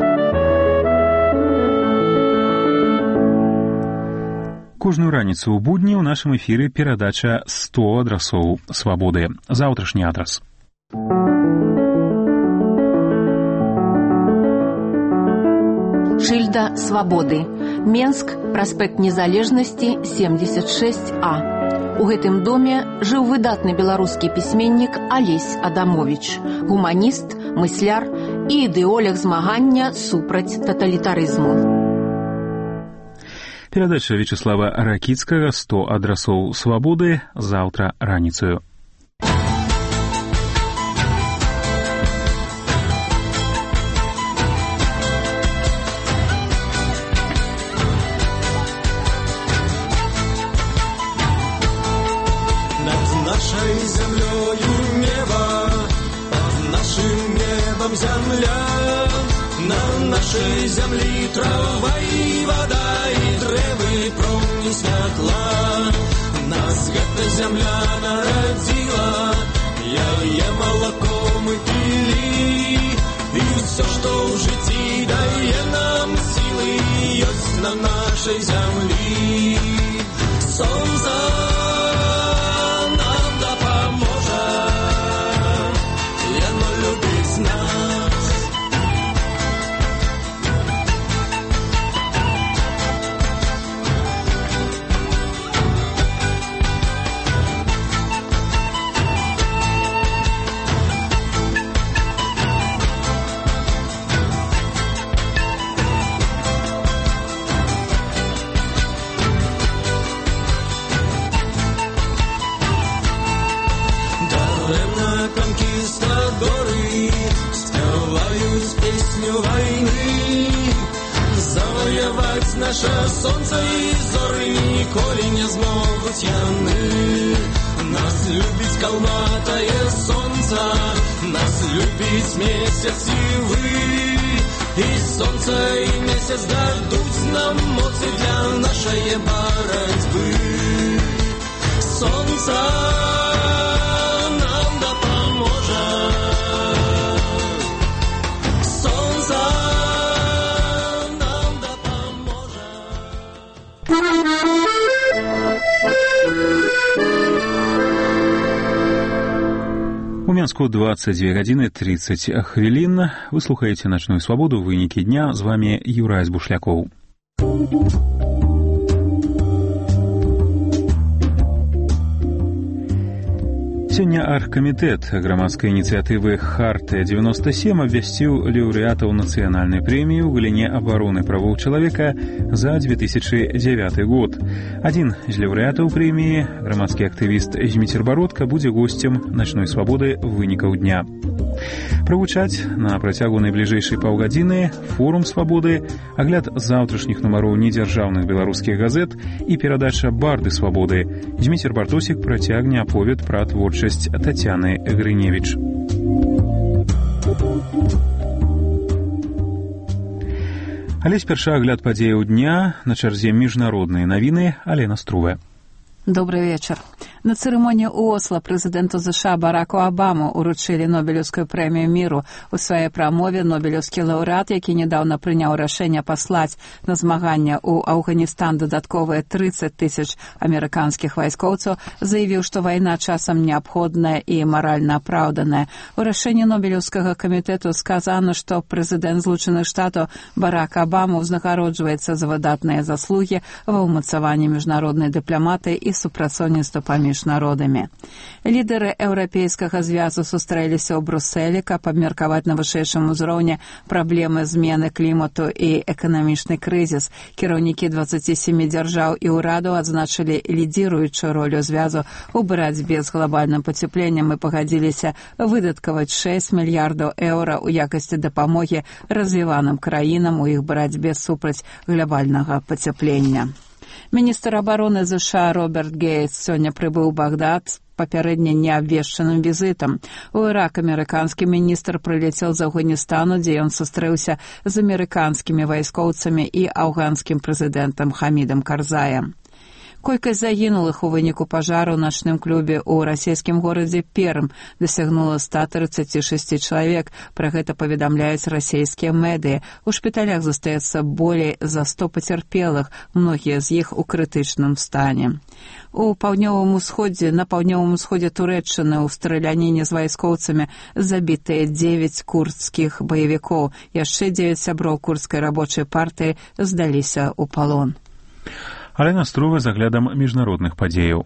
Кожную раніцу ў будні ў нашым эфіры перадача «сто адрасоў свабоды». Заўтрашні адрас. Шыльда свабоды. Менск, праспект Незалежнасці, семьдесят шесть А. У гэтым доме жыў выдатны беларускі пісьменнік Алесь Адамович, гуманіст, мысляр і ідэолог змагання супраць таталітарызму. Перадача Вячеслава Ракіцкага «сто адрасоў свабоды» заўтра раніцаю. Нашей земли трава и вода, и дрэвы, промні святла. Нас гэта земля народила, яе молоком и пили. И все, что в житті дае нам силы, есть на нашей земли. Солнце нам допоможет, яно любить нас. песню войны. Завоевать наше солнце и зоры николи не змогут яны. Нас любить калматое солнце, нас любить месяц и вы. И солнце, и месяц дадут нам моцы для нашей борьбы. Солнце нам да поможет. Солнце нам да поможет. У Мінску двадцать две гадзіны тридцать хвілін. Вы слухаеце «Начную свабоду», вынікі дня. З вами Юрай Бушлякоў. Сёння аргкамітэт грамадскай ініцыятывы «Хартыя девяносто семь» абвясціў лаўрэатаў нацыянальнай прэміі ў галіне абароны правоў чалавека за две тысячи девятый год. Адзін з лаўрэатаў прэміі, грамадскі актывіст Зміцер Бародка, будзе госцем «Начной свабоды» вынікаў дня. Прагучаць на працягу найбліжэйшай паўгадзіны форум свабоды, агляд заўтрашніх нумароў недзяржаўных беларускіх газет і перадача «Барды свабоды». Зміцер Бартосік працягне аповед пра творчасць Тацяны Грыневіч. Але спярша агляд падзеяў дня, на чарзе міжнародныя навіны. Алена Струве. Добрый вечер. На церемонии у Осло президенту США Бараку Обаму уручили Нобелевскую премию миру. У своей промове Нобелевский лауреат, який недавно принял решение послать на змагання у Афганистан додатковые тридцать тысяч американских войскоўцаў, заявил, что война часом необходная и морально оправданная. У решении Нобелевского комитета сказано, что президент Злученых Штатов Барак Обама узнагароджваецца за выдатныя заслуги ва ўмацаванні міжнароднай дыпламатыі і супрацоўніцтва паміж народамі. Лідары Еўрапейскага звязу сустрэліся ў Брусэлі, каб абмеркаваць на вышэйшым узроўні праблемы змены клімату і эканамічны крызіс. Кіраўнікі двадцати семи дзяржаў і ўрадаў адзначылі лідзіруючую ролю звязу ў барацьбе з глобальным пацяпленнем і пагадзіліся выдаткаваць шэсць мільярдаў еўра ў якасці дапамогі развіваным краінам у іх барацьбе супраць глобальнага пацяплення. Міністр абароны США Роберт Гейтс сёння прыбыў у Багдад з папярэдне неабвешчаным візітам. У Ірак амерыканскі міністр прылецеў з Афганістану, дзе ён сустрэўся з амерыканскімі вайскоўцамі і афганскім прэзідэнтам Хамідам Карзаем. Колькасць загінулых у выніку пажару ў начным клубе ў расійскім горадзе Перм дасягнула ста тридцати шести чалавек. Пра гэта паведамляюць расійскія медыі. У шпіталях застаецца болей за сто пацярпелых, многія з іх у крытычным стане. У паўднёвым усходзе, на паўднёвым усходзе Турэччыны ў страляніне з вайскоўцамі забітыя дзевяць курдскіх баевікоў. Яшчэ дзевяць сяброў курдскай рабочай партыі здаліся ў палон. Алена Струва з аглядам міжнародных падзеяў.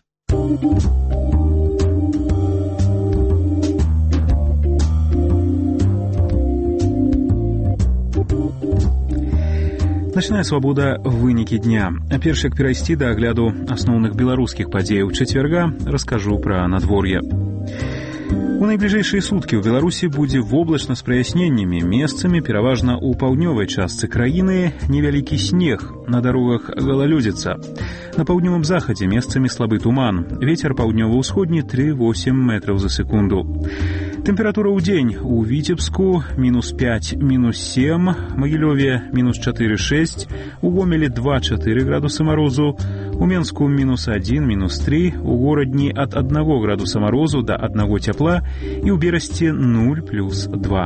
Начная свабода вынікі дня. А перш як перайсці да агляду асноўных беларускіх падзеяў чацвярга, раскажу пра надвор'е. У найбліжэйшыя суткі ў Беларусі будзе воблачна з праясненнямі, месцамі пераважна ў паўднёвай частцы краіны невялікі снег, на дарогах галалёдзіца. На паўднёвым захадзе месцамі слабы туман, вецер паўднёва-ўсходні тры восемь метраў за секунду. Тэмпература ў дзень у Віцебску мінус пять, мінус семь, Магілёве мінус чатыры шэсць, у Гомелі два чатыры градусы марозу, у Менску мінус один, мінус три, у горадні ад аднаго градуса марозу да аднаго цяпла і ў Берасці нуль плюс два.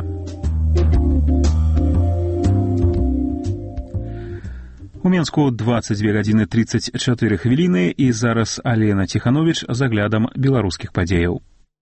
У Менску двадцать две гадзіны тридцать чатыры хвіліны і зараз Алена Ціхановіч з аглядам беларускіх падзеяў.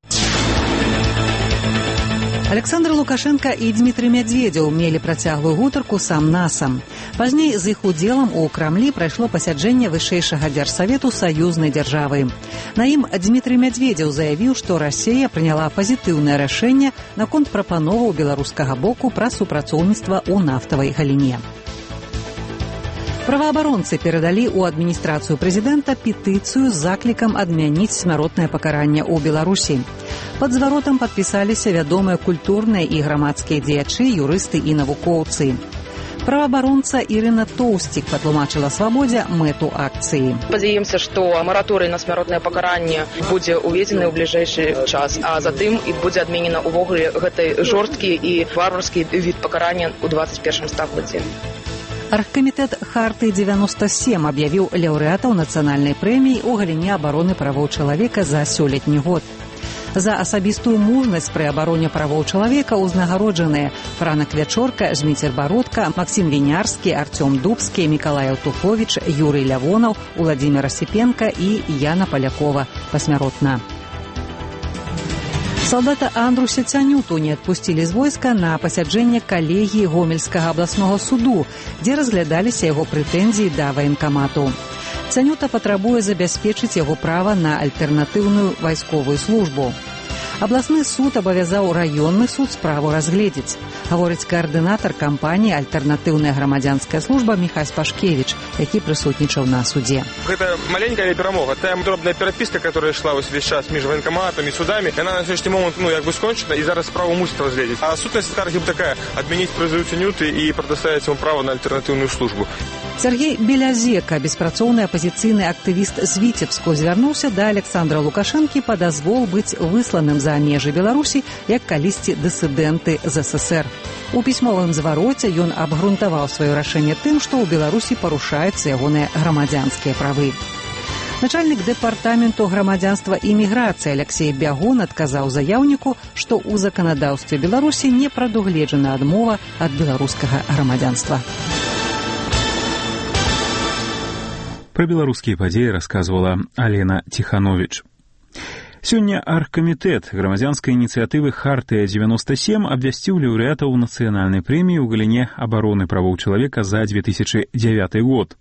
Александр Лукашенко і Дмітрый Мядзведзеў мелі працяглую гутарку сам-насам. Пазней з іх удзелам у Крамлі прайшло пасяджэнне вышэйшага дзяржсавету саюзнай дзяржавы. На ім Дмітрый Мядзведзеў заявіў, што Расія прыняла пазітыўнае рашэнне наконт прапановаў беларускага боку пра супрацоўніцтва ў нафтавай галіне. Праваабаронцы перадалі ў адміністрацыю прэзідэнта петыцыю з заклікам адмяніць смяротнае пакаранне ў Беларусі. Пад зваротам падпісаліся вядомыя культурныя і грамадскія дзеячы, юрысты і навукоўцы. Праваабаронца Ірына Тоўсцік патлумачыла «Свабодзе» мэту акцыі. Спадзяемся, што мараторый на смяротнае пакаранне будзе ўведзены ў бліжэйшы час, а затым і будзе адменена ўвогуле гэты жорсткі і варварскі від пакарання ў двадцать першым стагоддзі. Аргкамітэт Харты дзевяносто сем аб'явіў лаўрэатаў нацыянальнай прэміі ў галіне абароны правоў чалавека за сёлетні год. За асабістую мужнасць пры абароне правоў чалавека ўзнагароджаныя Франа Квячорка, Зміцер Бародка, Максім Вінярскі, Арцём Дубскі, Мікалай Аўтуховіч, Юрый Лявонаў, Уладзімір Асіпенка і Яна Палякова пасмяротна. Салдата Андруся Цянюту не адпусцілі з войска на пасяджэнне калегіі Гомельскага абласнога суду, дзе разглядаліся яго прэтэнзіі да ваенкамату. Цянюта патрабуе забяспечыць яго права на альтэрнатыўную вайсковую службу. Абласны суд абавязаў раённы суд справу разгледзець, гаворыць каардынатар кампаніі «Альтэрнатыўная грамадзянская служба» Міхась Пашкевіч, які прысутнічаў на суде. Гэта маленькая перамога. Та дробная перапіска, которая йшла весь час між военкоматами, судами, яна на сённяшні момент, ну, як бы скончена, і зараз справу мусить разгледзець. А сутнасць скаргі такая: адмяніць прызыў Цянюты і прадастаўіць ему права на альтэрнатыўную службу. Сергей Белязека, беспрацоўны апазіцыйны актывіст з Віцебску, звярнуўся да Александра Лукашэнкі па дазвол быць высланым за межы Беларусі, як калісьці дысідэнты з эс эс эр. У пісьмовым звароце ён абгрунтаваў сваё рашэнне тым, што ў Беларусі парушаюцца ягоныя грамадзянскія правы. Начальнік дэпартаменту грамадзянства і міграцыі Алексей Бягун адказаў заяўніку, што ў заканадаўстве Беларусі не прадугледжана адмова ад беларускага грамадзянства. Пра беларускія падзеі расказвала Алена Ціхановіч. Сёння аргкамітэт грамадзянскай ініцыятывы «Хартыя дзевяносто сем» абвясціў лаўрэатаў нацыянальнай прэміі ў галіне абароны правоў чалавека за две тысячи девятый год.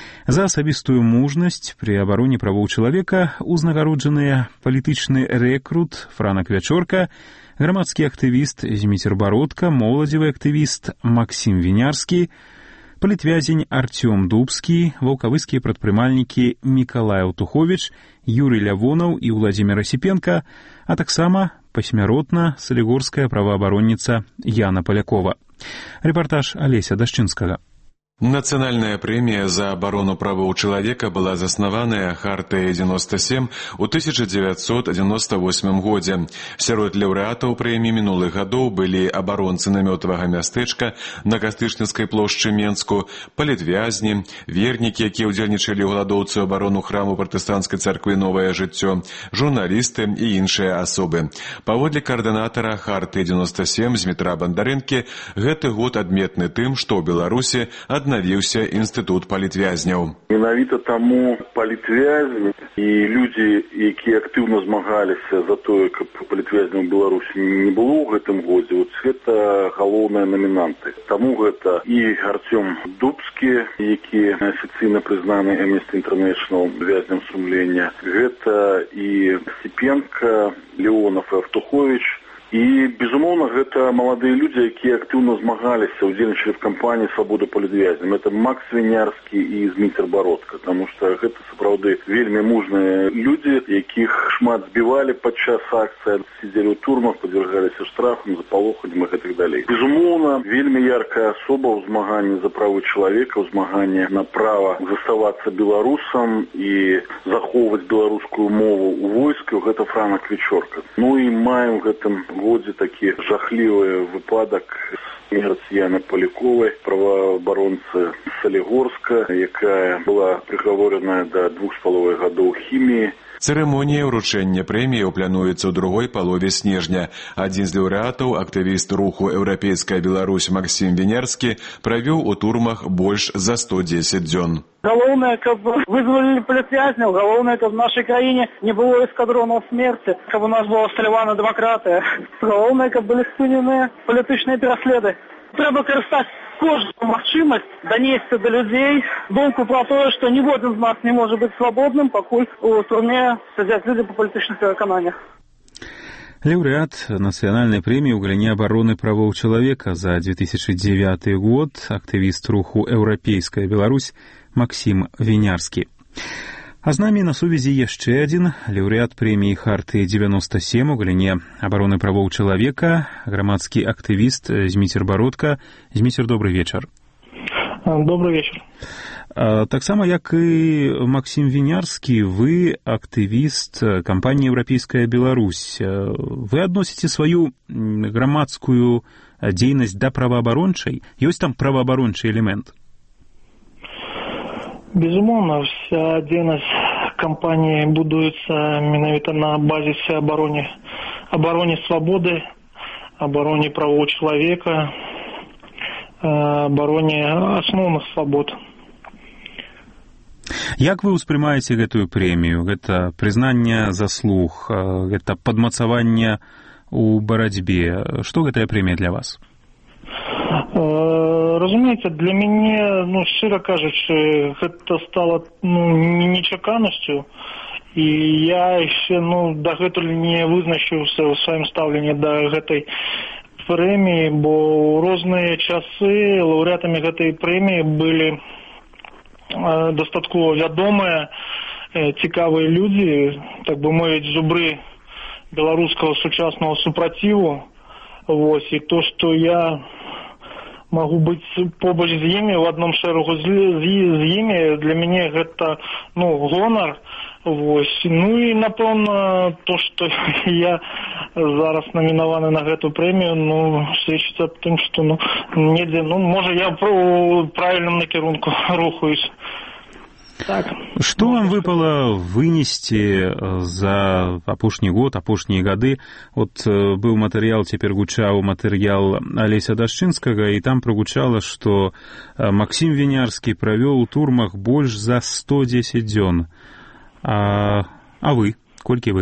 За асабістую мужнасць пры абароне правоў чалавека узнагароджаныя палітычны рэкрут Франа Квячорка, грамадскі актывіст Зміцер Бародка, моладзевы актывіст Максім Вінярскі, палітвязень Арцём Дубскі, ваўкавыскія прадпрымальнікі Мікалай Аўтуховіч, Юрый Лявонаў і Уладзімір Асіпенка, а таксама пасмяротна салігорская праваабаронніца Яна Палякова. Рэпартаж Алеся Дашчынскага. Нацыянальная прэмія за абарону правоў чалавека была заснаваная Хартыя дзевяносто сем у тысяча дзевяцьсот дзевяносто восьмым годзе. Сярод лаўрэатаў прэміі мінулых гадоў былі абаронцы намётавага мястэчка на Кастычніцкай плошчы Менску, палітвязні, вернікі, якія ўдзельнічалі ў галадоўцы абарону храму пратэстанцкай царквы «Новае жыццё», журналісты і іншыя асобы. Паводле каардынатара Хартыі дзевяносто сем Змітра Бандарэнкі, гэты год адметны тым, што ў Беларусі аднавіўся інстытут палітвязняў. Менавіта таму палітвязні і людзі, якія актыўна змагаліся за тое, каб палітвязняў Беларусі не было ў гэтым годзе, вот гэта галоўныя намінанты. Таму гэта і Арцём Дубскі, які афіцыйна прызнаны Amnesty International вязням сумлення, гэта і Асіпенка, Леонов і Аўтуховіч. І, безумоўна, гэта маладыя людзі, якія актыўна змагаліся, удзельнічалі в кампаніі «Свабода палітвязням». Это Макс Вінярскі і Зміцер Бародка, таму што гэта сапраўды вельмі мужныя людзі, якіх шмат збівалі падчас акцыі, сидзелі ў турмах, падвергаліся штрафам, запалоханням і гэтак далей. Безумоўна, вельмі яркая асоба ў змаганні за правы чалавека, ў змаганні на права заставацца беларусам і захоўваць беларускую мову ў войску, гэта Франа Квячорка. Ну і маем гэтым годзе такі жахлівы выпадак смерць Яны Паляковай, праваабаронцы Салігорска, якая была прыгаворана да двух з паловай гадоў хіміі. Цырымонія ўручэння прэміі плануецца ў другой палове снежня. Адзін з лаўрэатаў, актывіст руху «Еўрапейская Беларусь» Максім Вінярскі, правёў у турмах больш за сто дзесяць дзён. Галоўнае, каб вызвалілі палітвязняў, галоўнае, каб в нашай краіне не было эскадронаў смерці, каб у нас была ўсталявана дэмакратыя. Галоўнае, каб былі спыненыя палітычныя пераследы. Трэба карыстаць кожную магчымасць данесці да людзей думку пра тое, што ніводзін з нас не можа быць свабодным, пакуль у турме сядзяць людзі па палітычных перакананнях. Лаўрэат нацыянальнай прэміі ў галіне абароны правоў чалавека за две тысячи девятый год, актывіст руху «Еўрапейская Беларусь» Максім Вінярскі. А з намі на сувязі яшчэ адзін лаўрэат прэміі Харты девяносто семь у галіне абароны правоў чалавека, грамадскі актывіст Зміцер Бародка. Зміцер, добрый вечар. Добрый вечар. Таксама, як і Максім Вінярскі, вы актывіст кампаніі «Еўрапейская Беларусь». Вы адносіце сваю грамадскую дзейнасць да праваабарончай? Ёсць там праваабарончы элемент? Безумоўна, вся дзейнасць кампаніі будуецца менавіта на базісе абароне, абароне свабоды, абароне правоў чалавека, абароне асноўных свабод. Як вы ўспрымаеце гэтую прэмію? Гэта прызнанне заслуг, гэта падмацаванне ў барацьбе. Што гэтая прэмія для вас? Разумееце, для мяне, ну, шчыра кажучы, гэта стала, ну, нечаканасцю, і я яшчэ, ну, дагэтуль не вызначыўся ў сваім стаўленні да гэтай прэміі, бо ў розныя часы лаўрэатамі гэтай прэміі былі дастаткова вядомыя, цікавыя людзі, так бы мовіць, зубры беларускага сучаснага супраціву. Вось, і то, што я могу быць побач з імі, в адном шэрагу з, з, з імі, для мяне гэта, ну, гонар. Вось. Ну і, напэўна, то, што я зараз намінаваны на гэту прэмію, ну, сведчыць аб тым, што, ну, недзе, ну, можа, я ў правільным накірунку рухаюсь. Так. Што вам выпала вынесці за апошні год, апошнія гады? От быў матэрыял, цяпер гучаў матэрыял Алеся Дашчынскага, і там прагучала, што Максім Вінярскі правёў у турмах больш за сто дзесяць дзён. А, а вы? Колькі вы?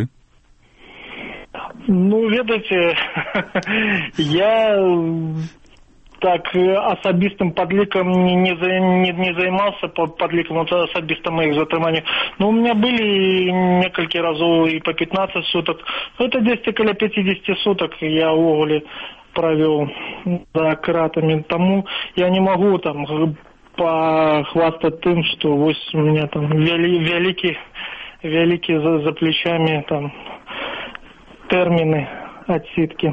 Ну, ведаеце, я так асабістым падлікам не, не, не, не займался, падлікам асабістым моих затрыманий. Но у меня были некалькі разоў и по пятнадцать суток. Это десять каля пятьдесят суток я увогуле провел за кратами. Тому я не могу там похвастать тем, что вот у меня там вели, великий, великий за, за плечами там термины отсидки.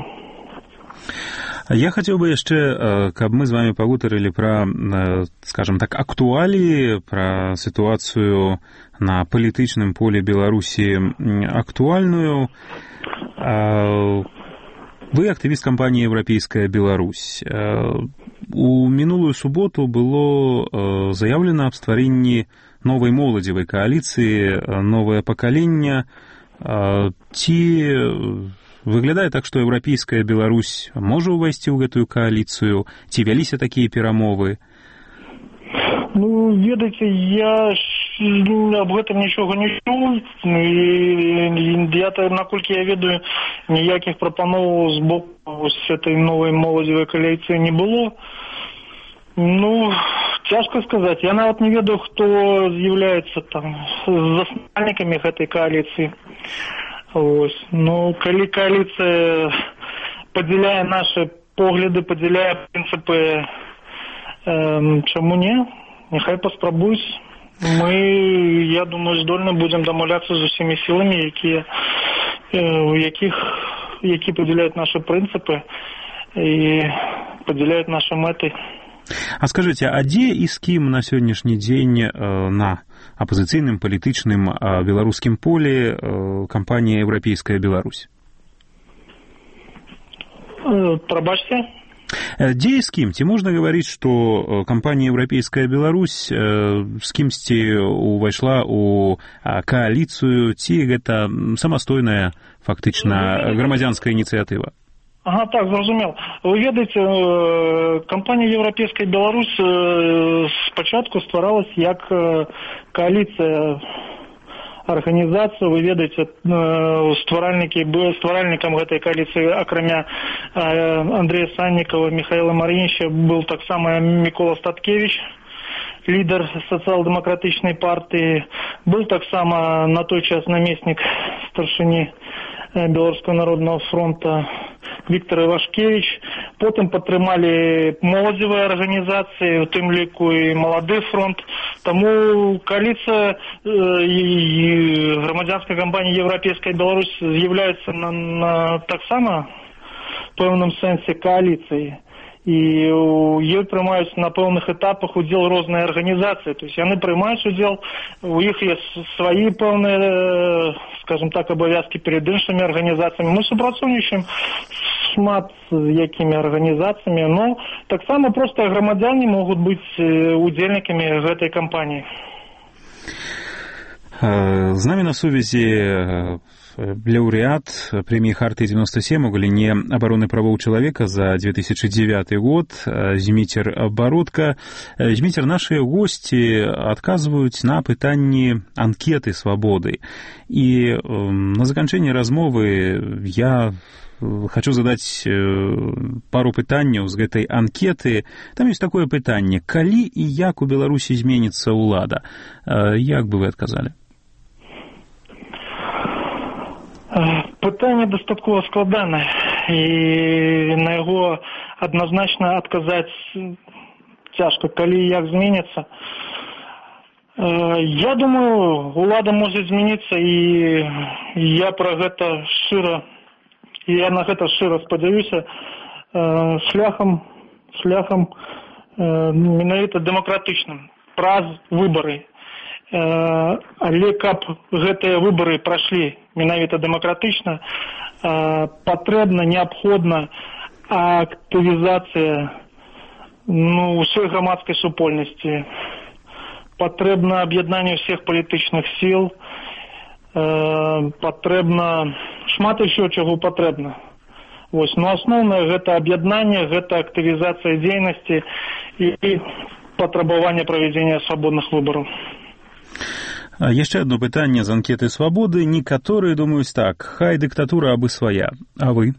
Я хацеў бы яшчэ, каб мы з вами пагутарылі пра, скажем так, актуаліі, пра сітуацыю на палітычным поле Беларусі актуальную. Вы актывіст кампаніі «Еўрапейская Беларусь». У минулую суботу было заяўлена аб стварэнні новай моладзевай кааліцыі, новае пакаленне. Ці выглядае так, што Еўрапейская Беларусь можа ўвайсці ў гэтую кааліцыю? Ці вяліся такія перамовы? Ну, ведаеце, я об гэтым нічога не чуў, і я, наколькі я ведаю, ніякіх прапановаў з боку этой новай моладзевай кааліцыі не было. Ну, цяжка сказаць. Я нават не ведаю, хто з'яўляецца там заснавальнікамі гэтай кааліцыі. Ось. Ну, калі коалиция подзяляе наши погляды, подзяляе принципы, эм, чаму не? Нехай паспрабуюць. Мы, я думаю, здольны будем дамаўляцца з усімі сіламі, якія, э, якіх, які подзяляюць наши принципы і подзяляюць наши мэты. А скажите, а дзе і з кім на сённяшні дзень э, на апозіцыйным палітычным э, беларускім поле э, кампанія «Еўрапейская Беларусь»? Э, Прабачце? Дзе і з кім? Ці можна гаварыць, што кампанія «Еўрапейская Беларусь» э, з кімсьці увайшла ў кааліцыю, ці гэта самастойная фактычна грамадзянская ініцыятыва? Ага, так, зразумел. Вы ведаеце, кампанія «Еўрапейская Беларусь» спачатку стваралась як коаліцыя арганізацыя. Вы ведаеце, стваральнікі, стваральнікам гэтай коаліцыі, акрамя Андрея Саннікова, Михаила Марьинича, был таксама Микола Статкевич, лідар сацыял-дэмакратычнай партыі, был таксама на той час намеснік старшыні Беларускага народного фронта Віктор Івашкевич. Потым падтрымалі моладзевыя арганізацыі, у тым ліку і Малады фронт. Таму коаліцыя і грамадзянская кампанія «Еўрапейская Беларусь» з'яўляецца на, на таксама пэўным сэнсе коаліцыі. І ёй прымаюць на пэўных этапах удзел розныя арганізацыі. То есть яны прымаюць удзел, у іх ёсць свае пэўныя, скажем так, абавязкі перед іншымі арганізацыямі. Мы супрацоўнічаем шмат з якімі арганізацыямі, но таксама проста грамадзяне могуць быць удзельнікамі гэтай кампаніі. З нами на сувязі лауреат премии «Харты девяносто семь» в галине обороны правоў человека за две тысячи девятый год Зміцер Бародка. Зміцер, наши гости отказывают на пытанні анкеты свободы. И на заканчэнне размовы я хочу задать пару пытанняў з гэтай анкеты. Там есть такое пытанне: калі і як у Беларусі зменіцца ўлада? Як бы вы адказалі? Пытанне дастаткова складанае, і на яго адназначна адказаць цяжка, калі і як зменіцца. Я думаю, улада можа змяніцца, і я пра гэта шчыра, і я на гэта шчыра спадзяюся, шляхам, шляхам менавіта дэмакратычным, праз выбары. Але каб гэтыя выбары прашлі менавіта дэмакратычна, патрэбна, неабходна актывізацыя ну, усёй грамадскай супольнасці. Патрэбна аб'яднанне ўсіх палітычных сіл, патрэбна шмат яшчэ чаго патрэбна. Вось, но асноўнае гэта аб'яднанне, гэта актывізацыя дзейнасці і патрабаванне правядзення свабодных выбараў. Яшчэ одно пытанне з анкеты свабоды. Некаторыя думаюць так: хай дыктатура абы свая. А вы?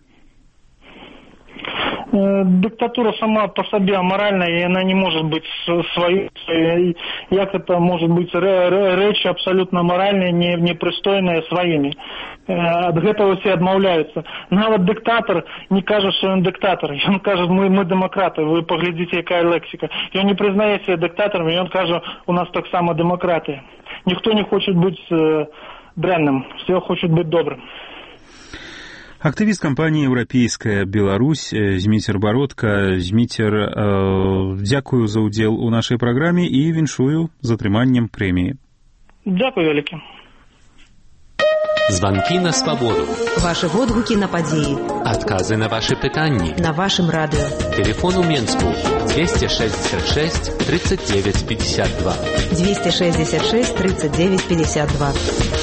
Диктатура сама по себе аморальная, и она не может быть своей. Як это может быть речь абсолютно аморальная, не, непристойная своими. От этого все отмовляются. Нават диктатор не кажет, что он диктатор. Он кажет, мы, мы демократы, вы поглядите, какая лексика. И он не признает себя диктатором, и он кажет, у нас так само демократия. Никто не хочет быть дрянным, все хочет быть добрым. Актывіст кампаніі «Еўрапейская Беларусь» Зміцер Бародка. Зміцер, э, дзякую за ўдзел у нашай праграме і віншую з атрыманнем прэміі. Дзякую вялікі. Звонки на свободу. Ваши водгуки на падзеі. Отказы на ваши пытанні. На вашем радио. Телефон у Менску двести шестьдесят шесть тридцать девять пятьдесят два. двести шестьдесят шесть тридцать девять пятьдесят два.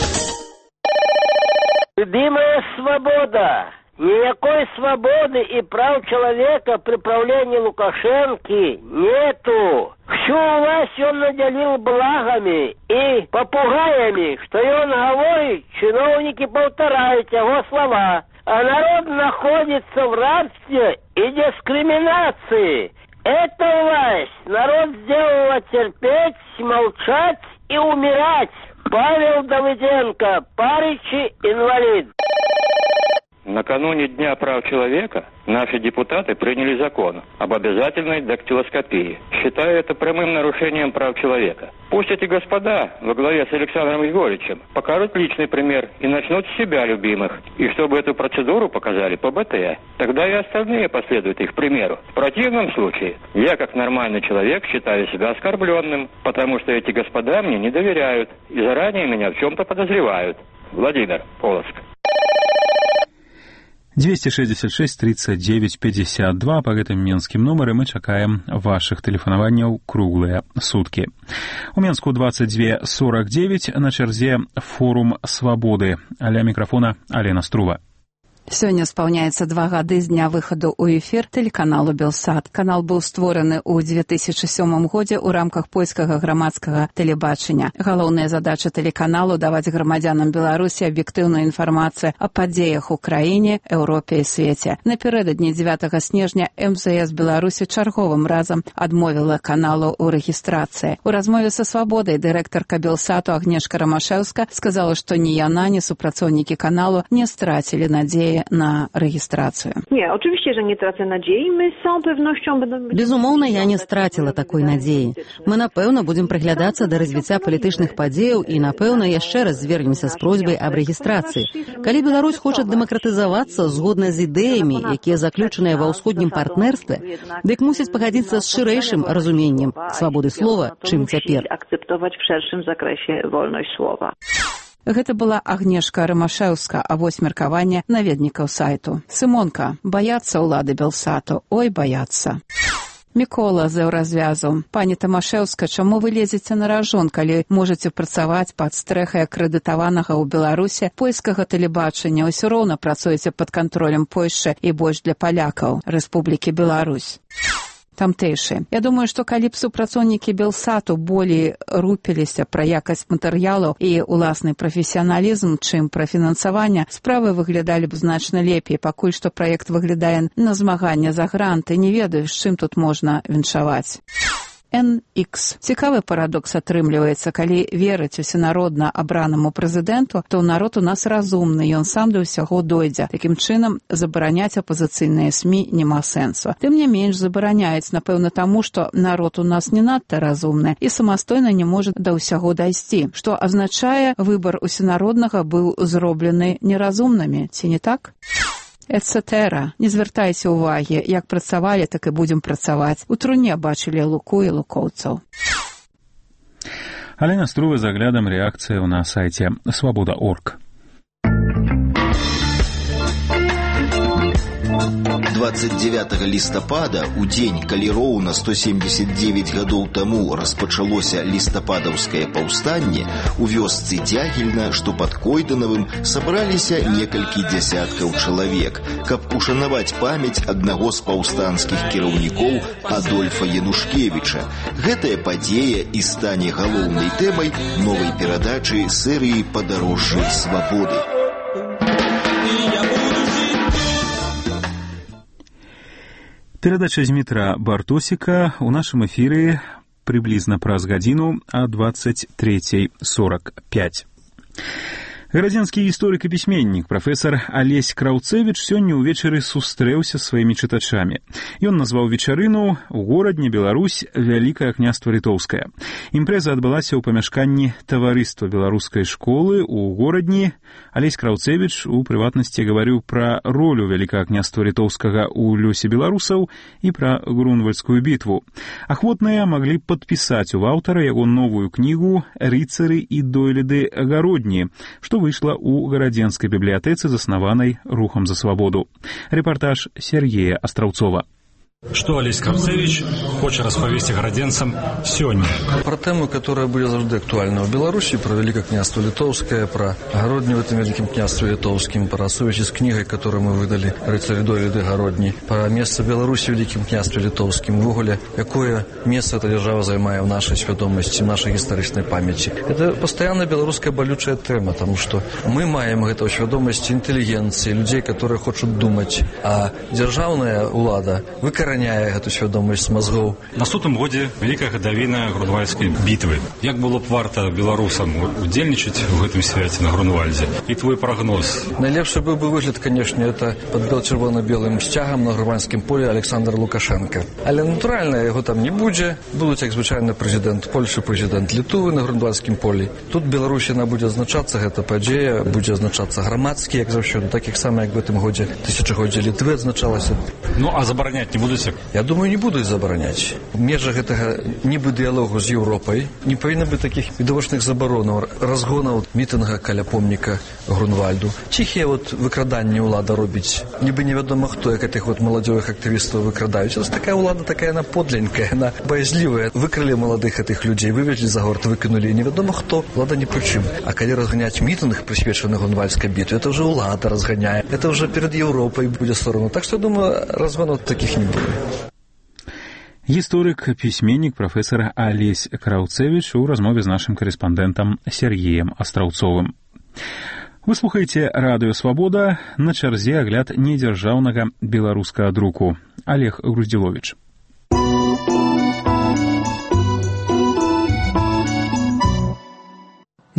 Любимая свобода. Никакой свободы и прав человека при правлении Лукашенки нету. Всю власть он наделил благами и попугаями, что он говорит, чиновники повторяют его слова. А народ находится в рабстве и дискриминации. Эта власть народ сделала терпеть, молчать и умирать. Павел Давыденко, Паричи, инвалид. Накануне Дня прав человека наши депутаты приняли закон об обязательной дактилоскопии. Считаю это прямым нарушением прав человека. Пусть эти господа во главе с Александром Егоровичем покажут личный пример и начнут с себя любимых. И чтобы эту процедуру показали по бэ тэ, тогда и остальные последуют их примеру. В противном случае я, как нормальный человек, считаю себя оскорбленным, потому что эти господа мне не доверяют и заранее меня в чем-то подозревают. Владимир, Полоцк. двести шестьдесят шесть тридцать девять пятьдесят два. По гэтым менскім нумары мы чакаем вашых тэлефанаванняў круглыя суткі. У Менску двадцать два сорок девять, на чарзе форум свабоды. Аля мікрафона Алена Струва. Сёння спаўняецца два гады з дня выхаду ў эфір тэлеканалу «Белсат». Канал быў створаны ў две тысячы сёмым годзе ў рамках польскага грамадскага тэлебачання. Галоўная задача тэлеканалу — даваць грамадзянам Беларусі аб'ектыўную інфармацыю о падзеях у краіне, Еўропе і свеце. Напярэдадні дзевятага снежня эм зэ эс Беларусі чарговым разам адмовіла каналу ў рэгістрацыі. У размове са «Свабодай» дырэктарка «Белсату» Агнешка Рамашэўска сказала, што ні яна, ні супрацоўнікі каналу не страцілі надзеі надзея на регистрацию. Нет, oczywiście, że nie tracę nadziei. My z całą pewnością będą... Безумоўна, я не страціла такой надзеі. Мы, напэўна, будзем прыглядацца да развіцця палітычных падзеяў і, напэўна, яшчэ раз звернемся з просьбай аб рэгістрацыі. Калі Беларусь хоча дэмакратызавацца згодна з ідэямі, якія заключаныя ва ўсходнім партнерстве, дык мусіць пагадзіцца з шырэйшым разуменнем свабоды слова, чым цяпер. Акцэптаваць в шыршым закрэсе вольнасць слова. Гэта была Агнешка Рамашэўска, а вось меркаванне наведнікаў сайту. Сымонка, баяцца ўлады Белсату, ой, баяцца. Мікола з Еўразвязу. Пані Тамашэўска, чаму вы лезеце на ражон, калі можаце працаваць пад стрэхай акрэдытаванага ў Беларусе польскага тэлебачання, ўсё роўна працуеце пад кантролем Польшчы і больш для палякаў Рэспублікі Беларусь. Тамтэйшы. Я думаю, што калі б супрацоўнікі Белсату болей рупіліся пра якасць матэрыялаў і ўласны прафесіяналізм, чым пра фінансаванне, справы выглядалі б значна лепей, пакуль што праект выглядае на змаганне за гранты, не ведаю, з чым тут можна віншаваць. эн ікс. Цікавы парадокс атрымліваецца, калі верыць усенародна абранаму прэзідэнту, то народ у нас разумны, ён сам да ўсяго дойдзе. Такім чынам, забараняць апазіцыйныя СМІ няма сэнсу. Тым не менш, забараняюць, напэўна, таму, што народ у нас не надта разумны і самастойна не можа да ўсяго дайсці, што азначае, выбар усенароднага быў зроблены неразумнымі, ці не так? Эцэтэра. Не звяртайце ўвагі, як працавалі, так і будзем працаваць. У труне бачылі луку і лукоўцаў. Алена Струва з аглядам рэакцыяў на сайце свабода точка орг. двадцать девятого лістапада, у дзень, калі роўна сто семьдесят девять гадоў таму распачалося лістападаўскае паўстанне, у вёсцы Дзягільна, што пад Койданавым, сабраліся некалькі дзясяткаў чалавек, каб ушанаваць памяць аднаго з паўстанцкіх кіраўнікоў Адольфа Янушкевіча. Гэтая падзея і стане галоўнай тэмай новай перадачы серыі «Падарожжы свабоды». Перадача Змітра Бартосіка у нашым эфіры прыблізна праз гадзіну а двадцать третья сорок пять. Гарадзенскі гісторык і пісьменнік прафесар Алесь Краўцэвіч сёння ўвечары сустрэўся з сваімі чытачамі. Ён назваў вечарыну у горадні Беларусь Вялікае княства Літоўскае. Імпрэза адбылася ў памяшканні таварыства беларускай школы ў горадні. Алесь Краўцэвіч у прыватнасці гаварыў пра ролю Вялікага княства Літоўскага ў лёсе беларусаў і пра Грунвальдскую бітву. Ахвотныя маглі падпісаць у аўтара яго новую кнігу «Рыцары і дойліды агародні», што выйшла ў гарадзенскай бібліятэцы, заснаванай рухам за свабоду. Рэпартаж Сергея Астраўцова. Что Алесь Краўцэвіч хоча распавесці гарадзенцам сёння? Про тему, которая была завжды актуальна ў Беларусі, про Великое княство Литовское, про Городни в этом Великом княстве Литовским, про сувязі с книгой, которую мы выдали «Рыцари дойліды Городни», про место Беларуси в Великом княстве Литовским, в огуле, какое место эта держава займае в нашей свядомости, в нашей исторической памяти. Это постоянно белорусская болючая тема, потому что мы маем гэта ў свядомости интеллигенции, людей, которые хочуць думать, а державная улада выкараняе эту свядомасць мозгоў. Наступным годзе вялікая гадавіна Грунвальдскай бітвы. Як было б варта беларусам удзельнічаць у гэтым свяце на Грунвальдзе? І твой прогноз? Найлепшы быў бы выгляд, конечно, это под бел-чырвона-белым сцягам на Грунвальдскім полі Александр Лукашенко. Але натуральна яго там не будзе. Будуць як звычайны прэзідэнт Польшы, прэзідэнт Літвы на Грунвальдскім полі. Тут Беларусь яна будзе адзначацца, гэта падзея будзе адзначацца грамадскі, як заўсёды, такіх сама як в гэтым годзе тысячагоддзя Літвы адзначалася. Ну а забараняць не будуць? Я думаю, не будуць забараняць. Межа гэтага нібы дыялогу з Еўропай не павінна быць такіх відавочных забаронаў, разгонаў, мітынга каля помніка Грунвальду. Ціхія вот выкраданні ўлада робіць. Нібы невядома хто, як гэтых вот маладзёвых актывістаў выкрадаюць. Ось такая ўлада, такая яна подленькая, яна баязлівая. Выкралі маладых гэтых людзей, вывезлі за горад, выкінулі. Невядома хто, ўлада ні пры чым. А калі разганяць мітынг, прысвечаны Грунвальдскай бітве, это уже ўлада разганяе. Это уже перед Еўропай будзе соромно. Так што, думаю, разгонаў такіх не будзе. Гісторык, пісьменнік, прафесар Алесь Краўцэвіч у размове з нашым карэспандэнтам Сергеем Астраўцовым. Вы слухаеце радыё «Свабода», на чарзе агляд недзяржаўнага беларускага друку. Олег Груздзіловіч.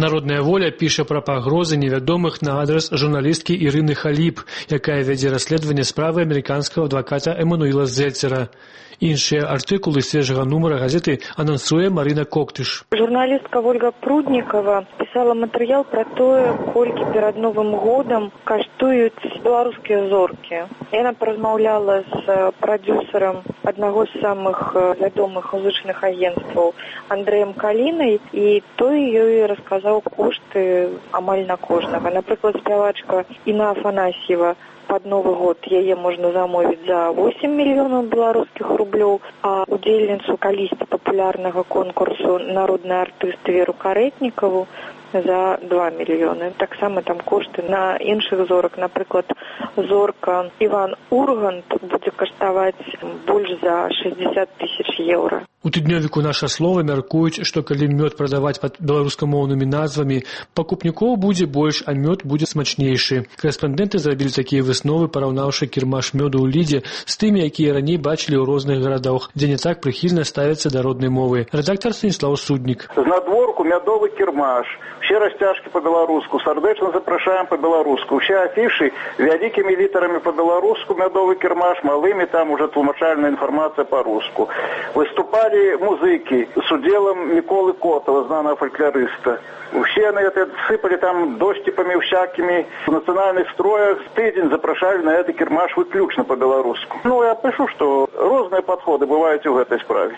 Народная воля піша пра пагрозы невядомых на адрас журналісткі Ірыны Халіп, якая вядзе расследаванне справы амерыканскага адваката Эммануила Зельцера. Іншыя артыкулы свежага нумара газеты анансуе Марина Коктыш. Журналістка Ольга Пруднікова пісала матэрыял пра тое, колькі перад Новым годам каштуюць беларускія зоркі. Яна паразмаўляла з прадюсерам аднаго з самых вядомых музычных агенцтваў Андрэем Калінай, і той ёй расказаў кошты амаль на кожнага. Напрыклад, спявачка Інна Афанасьева под Новый год яе можна замовіць за восемь мільёнаў беларускіх рублёў, а удзельніцу калісьці папулярнага конкурсу народны артыст Веру Карэтнікаву за два мільёны. Таксама там кошты на іншых зорак, напрыклад, зорка Іван Ургант будзе каштаваць больш за шестьдесят тысяч еўра. У тыднёвіку «Наша слова» мяркуюць, што калі мёд прадаваць пад беларускамоўнымі назвамі, пакупнікоў будзе больш, а мёд будзе смачнейшы. Корэспандэнты зрабілі такія высновы, параўнаўшы кірмаш мёду ў Лідзе з тымі, якія раней бачылі ў розных гарадах, дзе не так прыхільна ставяцца да роднай мовы. Рэдактар Станіслаў Суднік. З надворку мядовы кірмаш. Все расцяжкі па-беларуску, сардэчна запрашаем па-беларуску. Усе афішы вялікімі літарамі па-беларуску, мядовы кірмаш, малымі там уже тлумачальная інфармацыя па-руску. Выступалі музыкі з удзелам Міколы Котава, знанага фальклорыста. Усе на это сыпали там досціпамі всякімі в нацыянальных строях. Тыдзень запрашалі на гэты кірмаш выключна па-беларуску. Ну, я пишу, што розныя падходы бываюць у гэтай справе.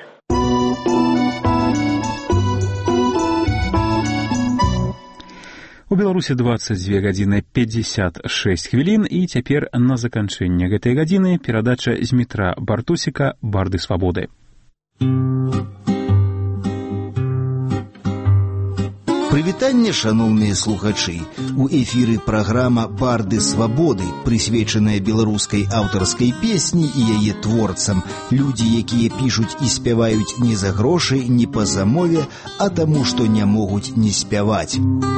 У Беларусі двадцать две гадзіны пятьдесят шесть хвілін, і цяпер на заканчэнне гэтай гадзіны перадача з метра Бартусіка «Барды свабоды». Прывітанне, шаноўныя слухачы. У эфіры праграма «Барды свабоды», прысвечаная беларускай аўтарскай песні і яе творцам. Людзі, якія пішуць і спяваюць не за грошы, не па замове, а таму, што не могуць не спяваць.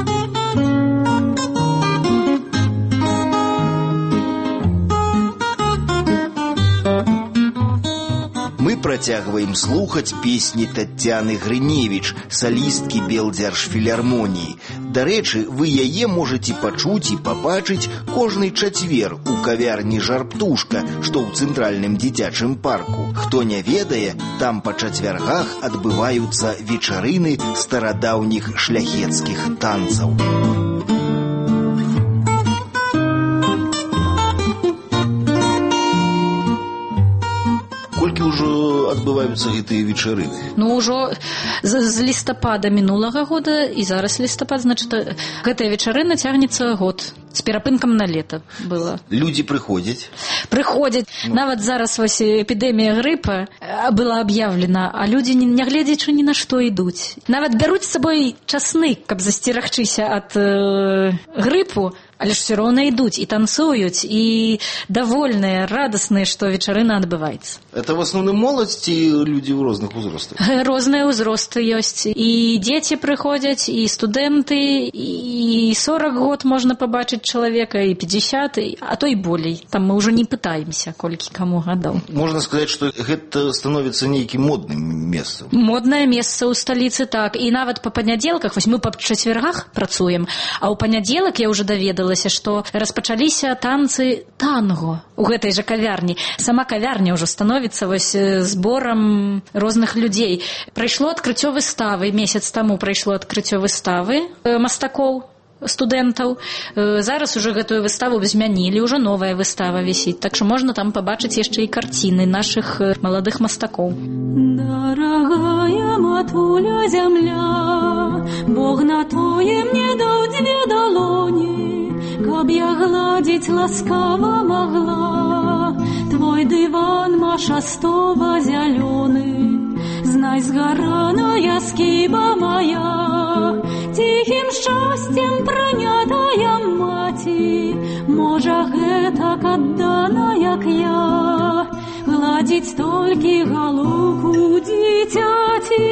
Мы працягваем слухаць песні Таццяны Грыневіч, салісткі Белдзяржфілармоніі. Дарэчы, вы яе можаце пачуць і пабачыць кожны чацвер у кавярні «Жар-птушка», што ў цэнтральным дзіцячым парку. Хто не ведае, там па чацвяргах адбываюцца вечарыны старадаўніх шляхецкіх танцаў. Колькі ўжо адбываюцца гэтыя вечарыны? Ну, ўжо з, з лістапада мінулага года і зараз лістапад, значыць, гэтая вечарына цягнецца год. З перапынкам на лета было. Людзі прыходзяць? Прыходзяць. Ну. Нават зараз вось эпідэмія грыпа была аб'яўлена, а людзі, нягледзячы ні на што, ідуць. Нават бяруць з сабой часны, каб засцерагчыся ад э, грыпу, але ж все роўна ідуць і танцуюць, і давольныя, радасныя, што вечарына адбываецца. Это в асноўным моладзь ці людзі ў розных узростах? Розныя ўзросты ёсць. І дзеці прыходзяць, і студэнты, і сорок год можна пабачыць чалавека, і пятьдесят, а то і болей. Там мы ўжо не пытаемся, колькі каму гадоў. Можна сказаць, што гэта становіцца нейкім модным месцам. Моднае месца ў сталіцы, так. І нават па панядзелках, вось мы па чацвяргах працуем, а ў панядзелак я ўжо даведалася, што распачаліся танцы танго у гэтай жа кавярні. Сама кавярня ўжо становіцца вось зборам розных людзей. Прайшло адкрыццё выставы, месяц таму прайшло адкрыццё выставы мастакоў, студэнтаў. Зараз уже гэтую выставу змянілі, ўжо новая выстава вісіць, так што можна там пабачыць яшчэ і карціны нашых маладых мастакоў. Дарагая матуля зямля, Бог на тое мне даў дзве далоні, каб я гладзіць ласкава магла. Твой дыван, Маша, стова зялёны, знай, згараная скіба моя, тихим шчасцем пранятая маці, можа гэтак аддана, як я, гладзіць толькі галоўку дзіцяці.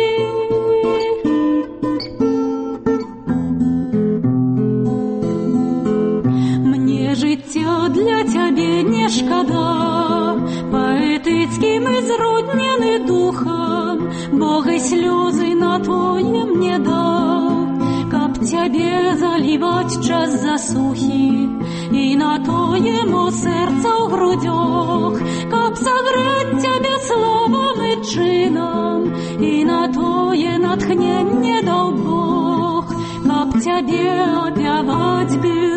Мне жыцця для цябе не шкада, паэтыцкім і зроднены духам, Бог і слёзы на тое мне даў, каб цябе заліваць час засухі, і на тое мо сэрца ў грудзях, каб сагрэць цябе словам і чынам, і на тое натхненне даў Бог, каб цябе апяваць быў.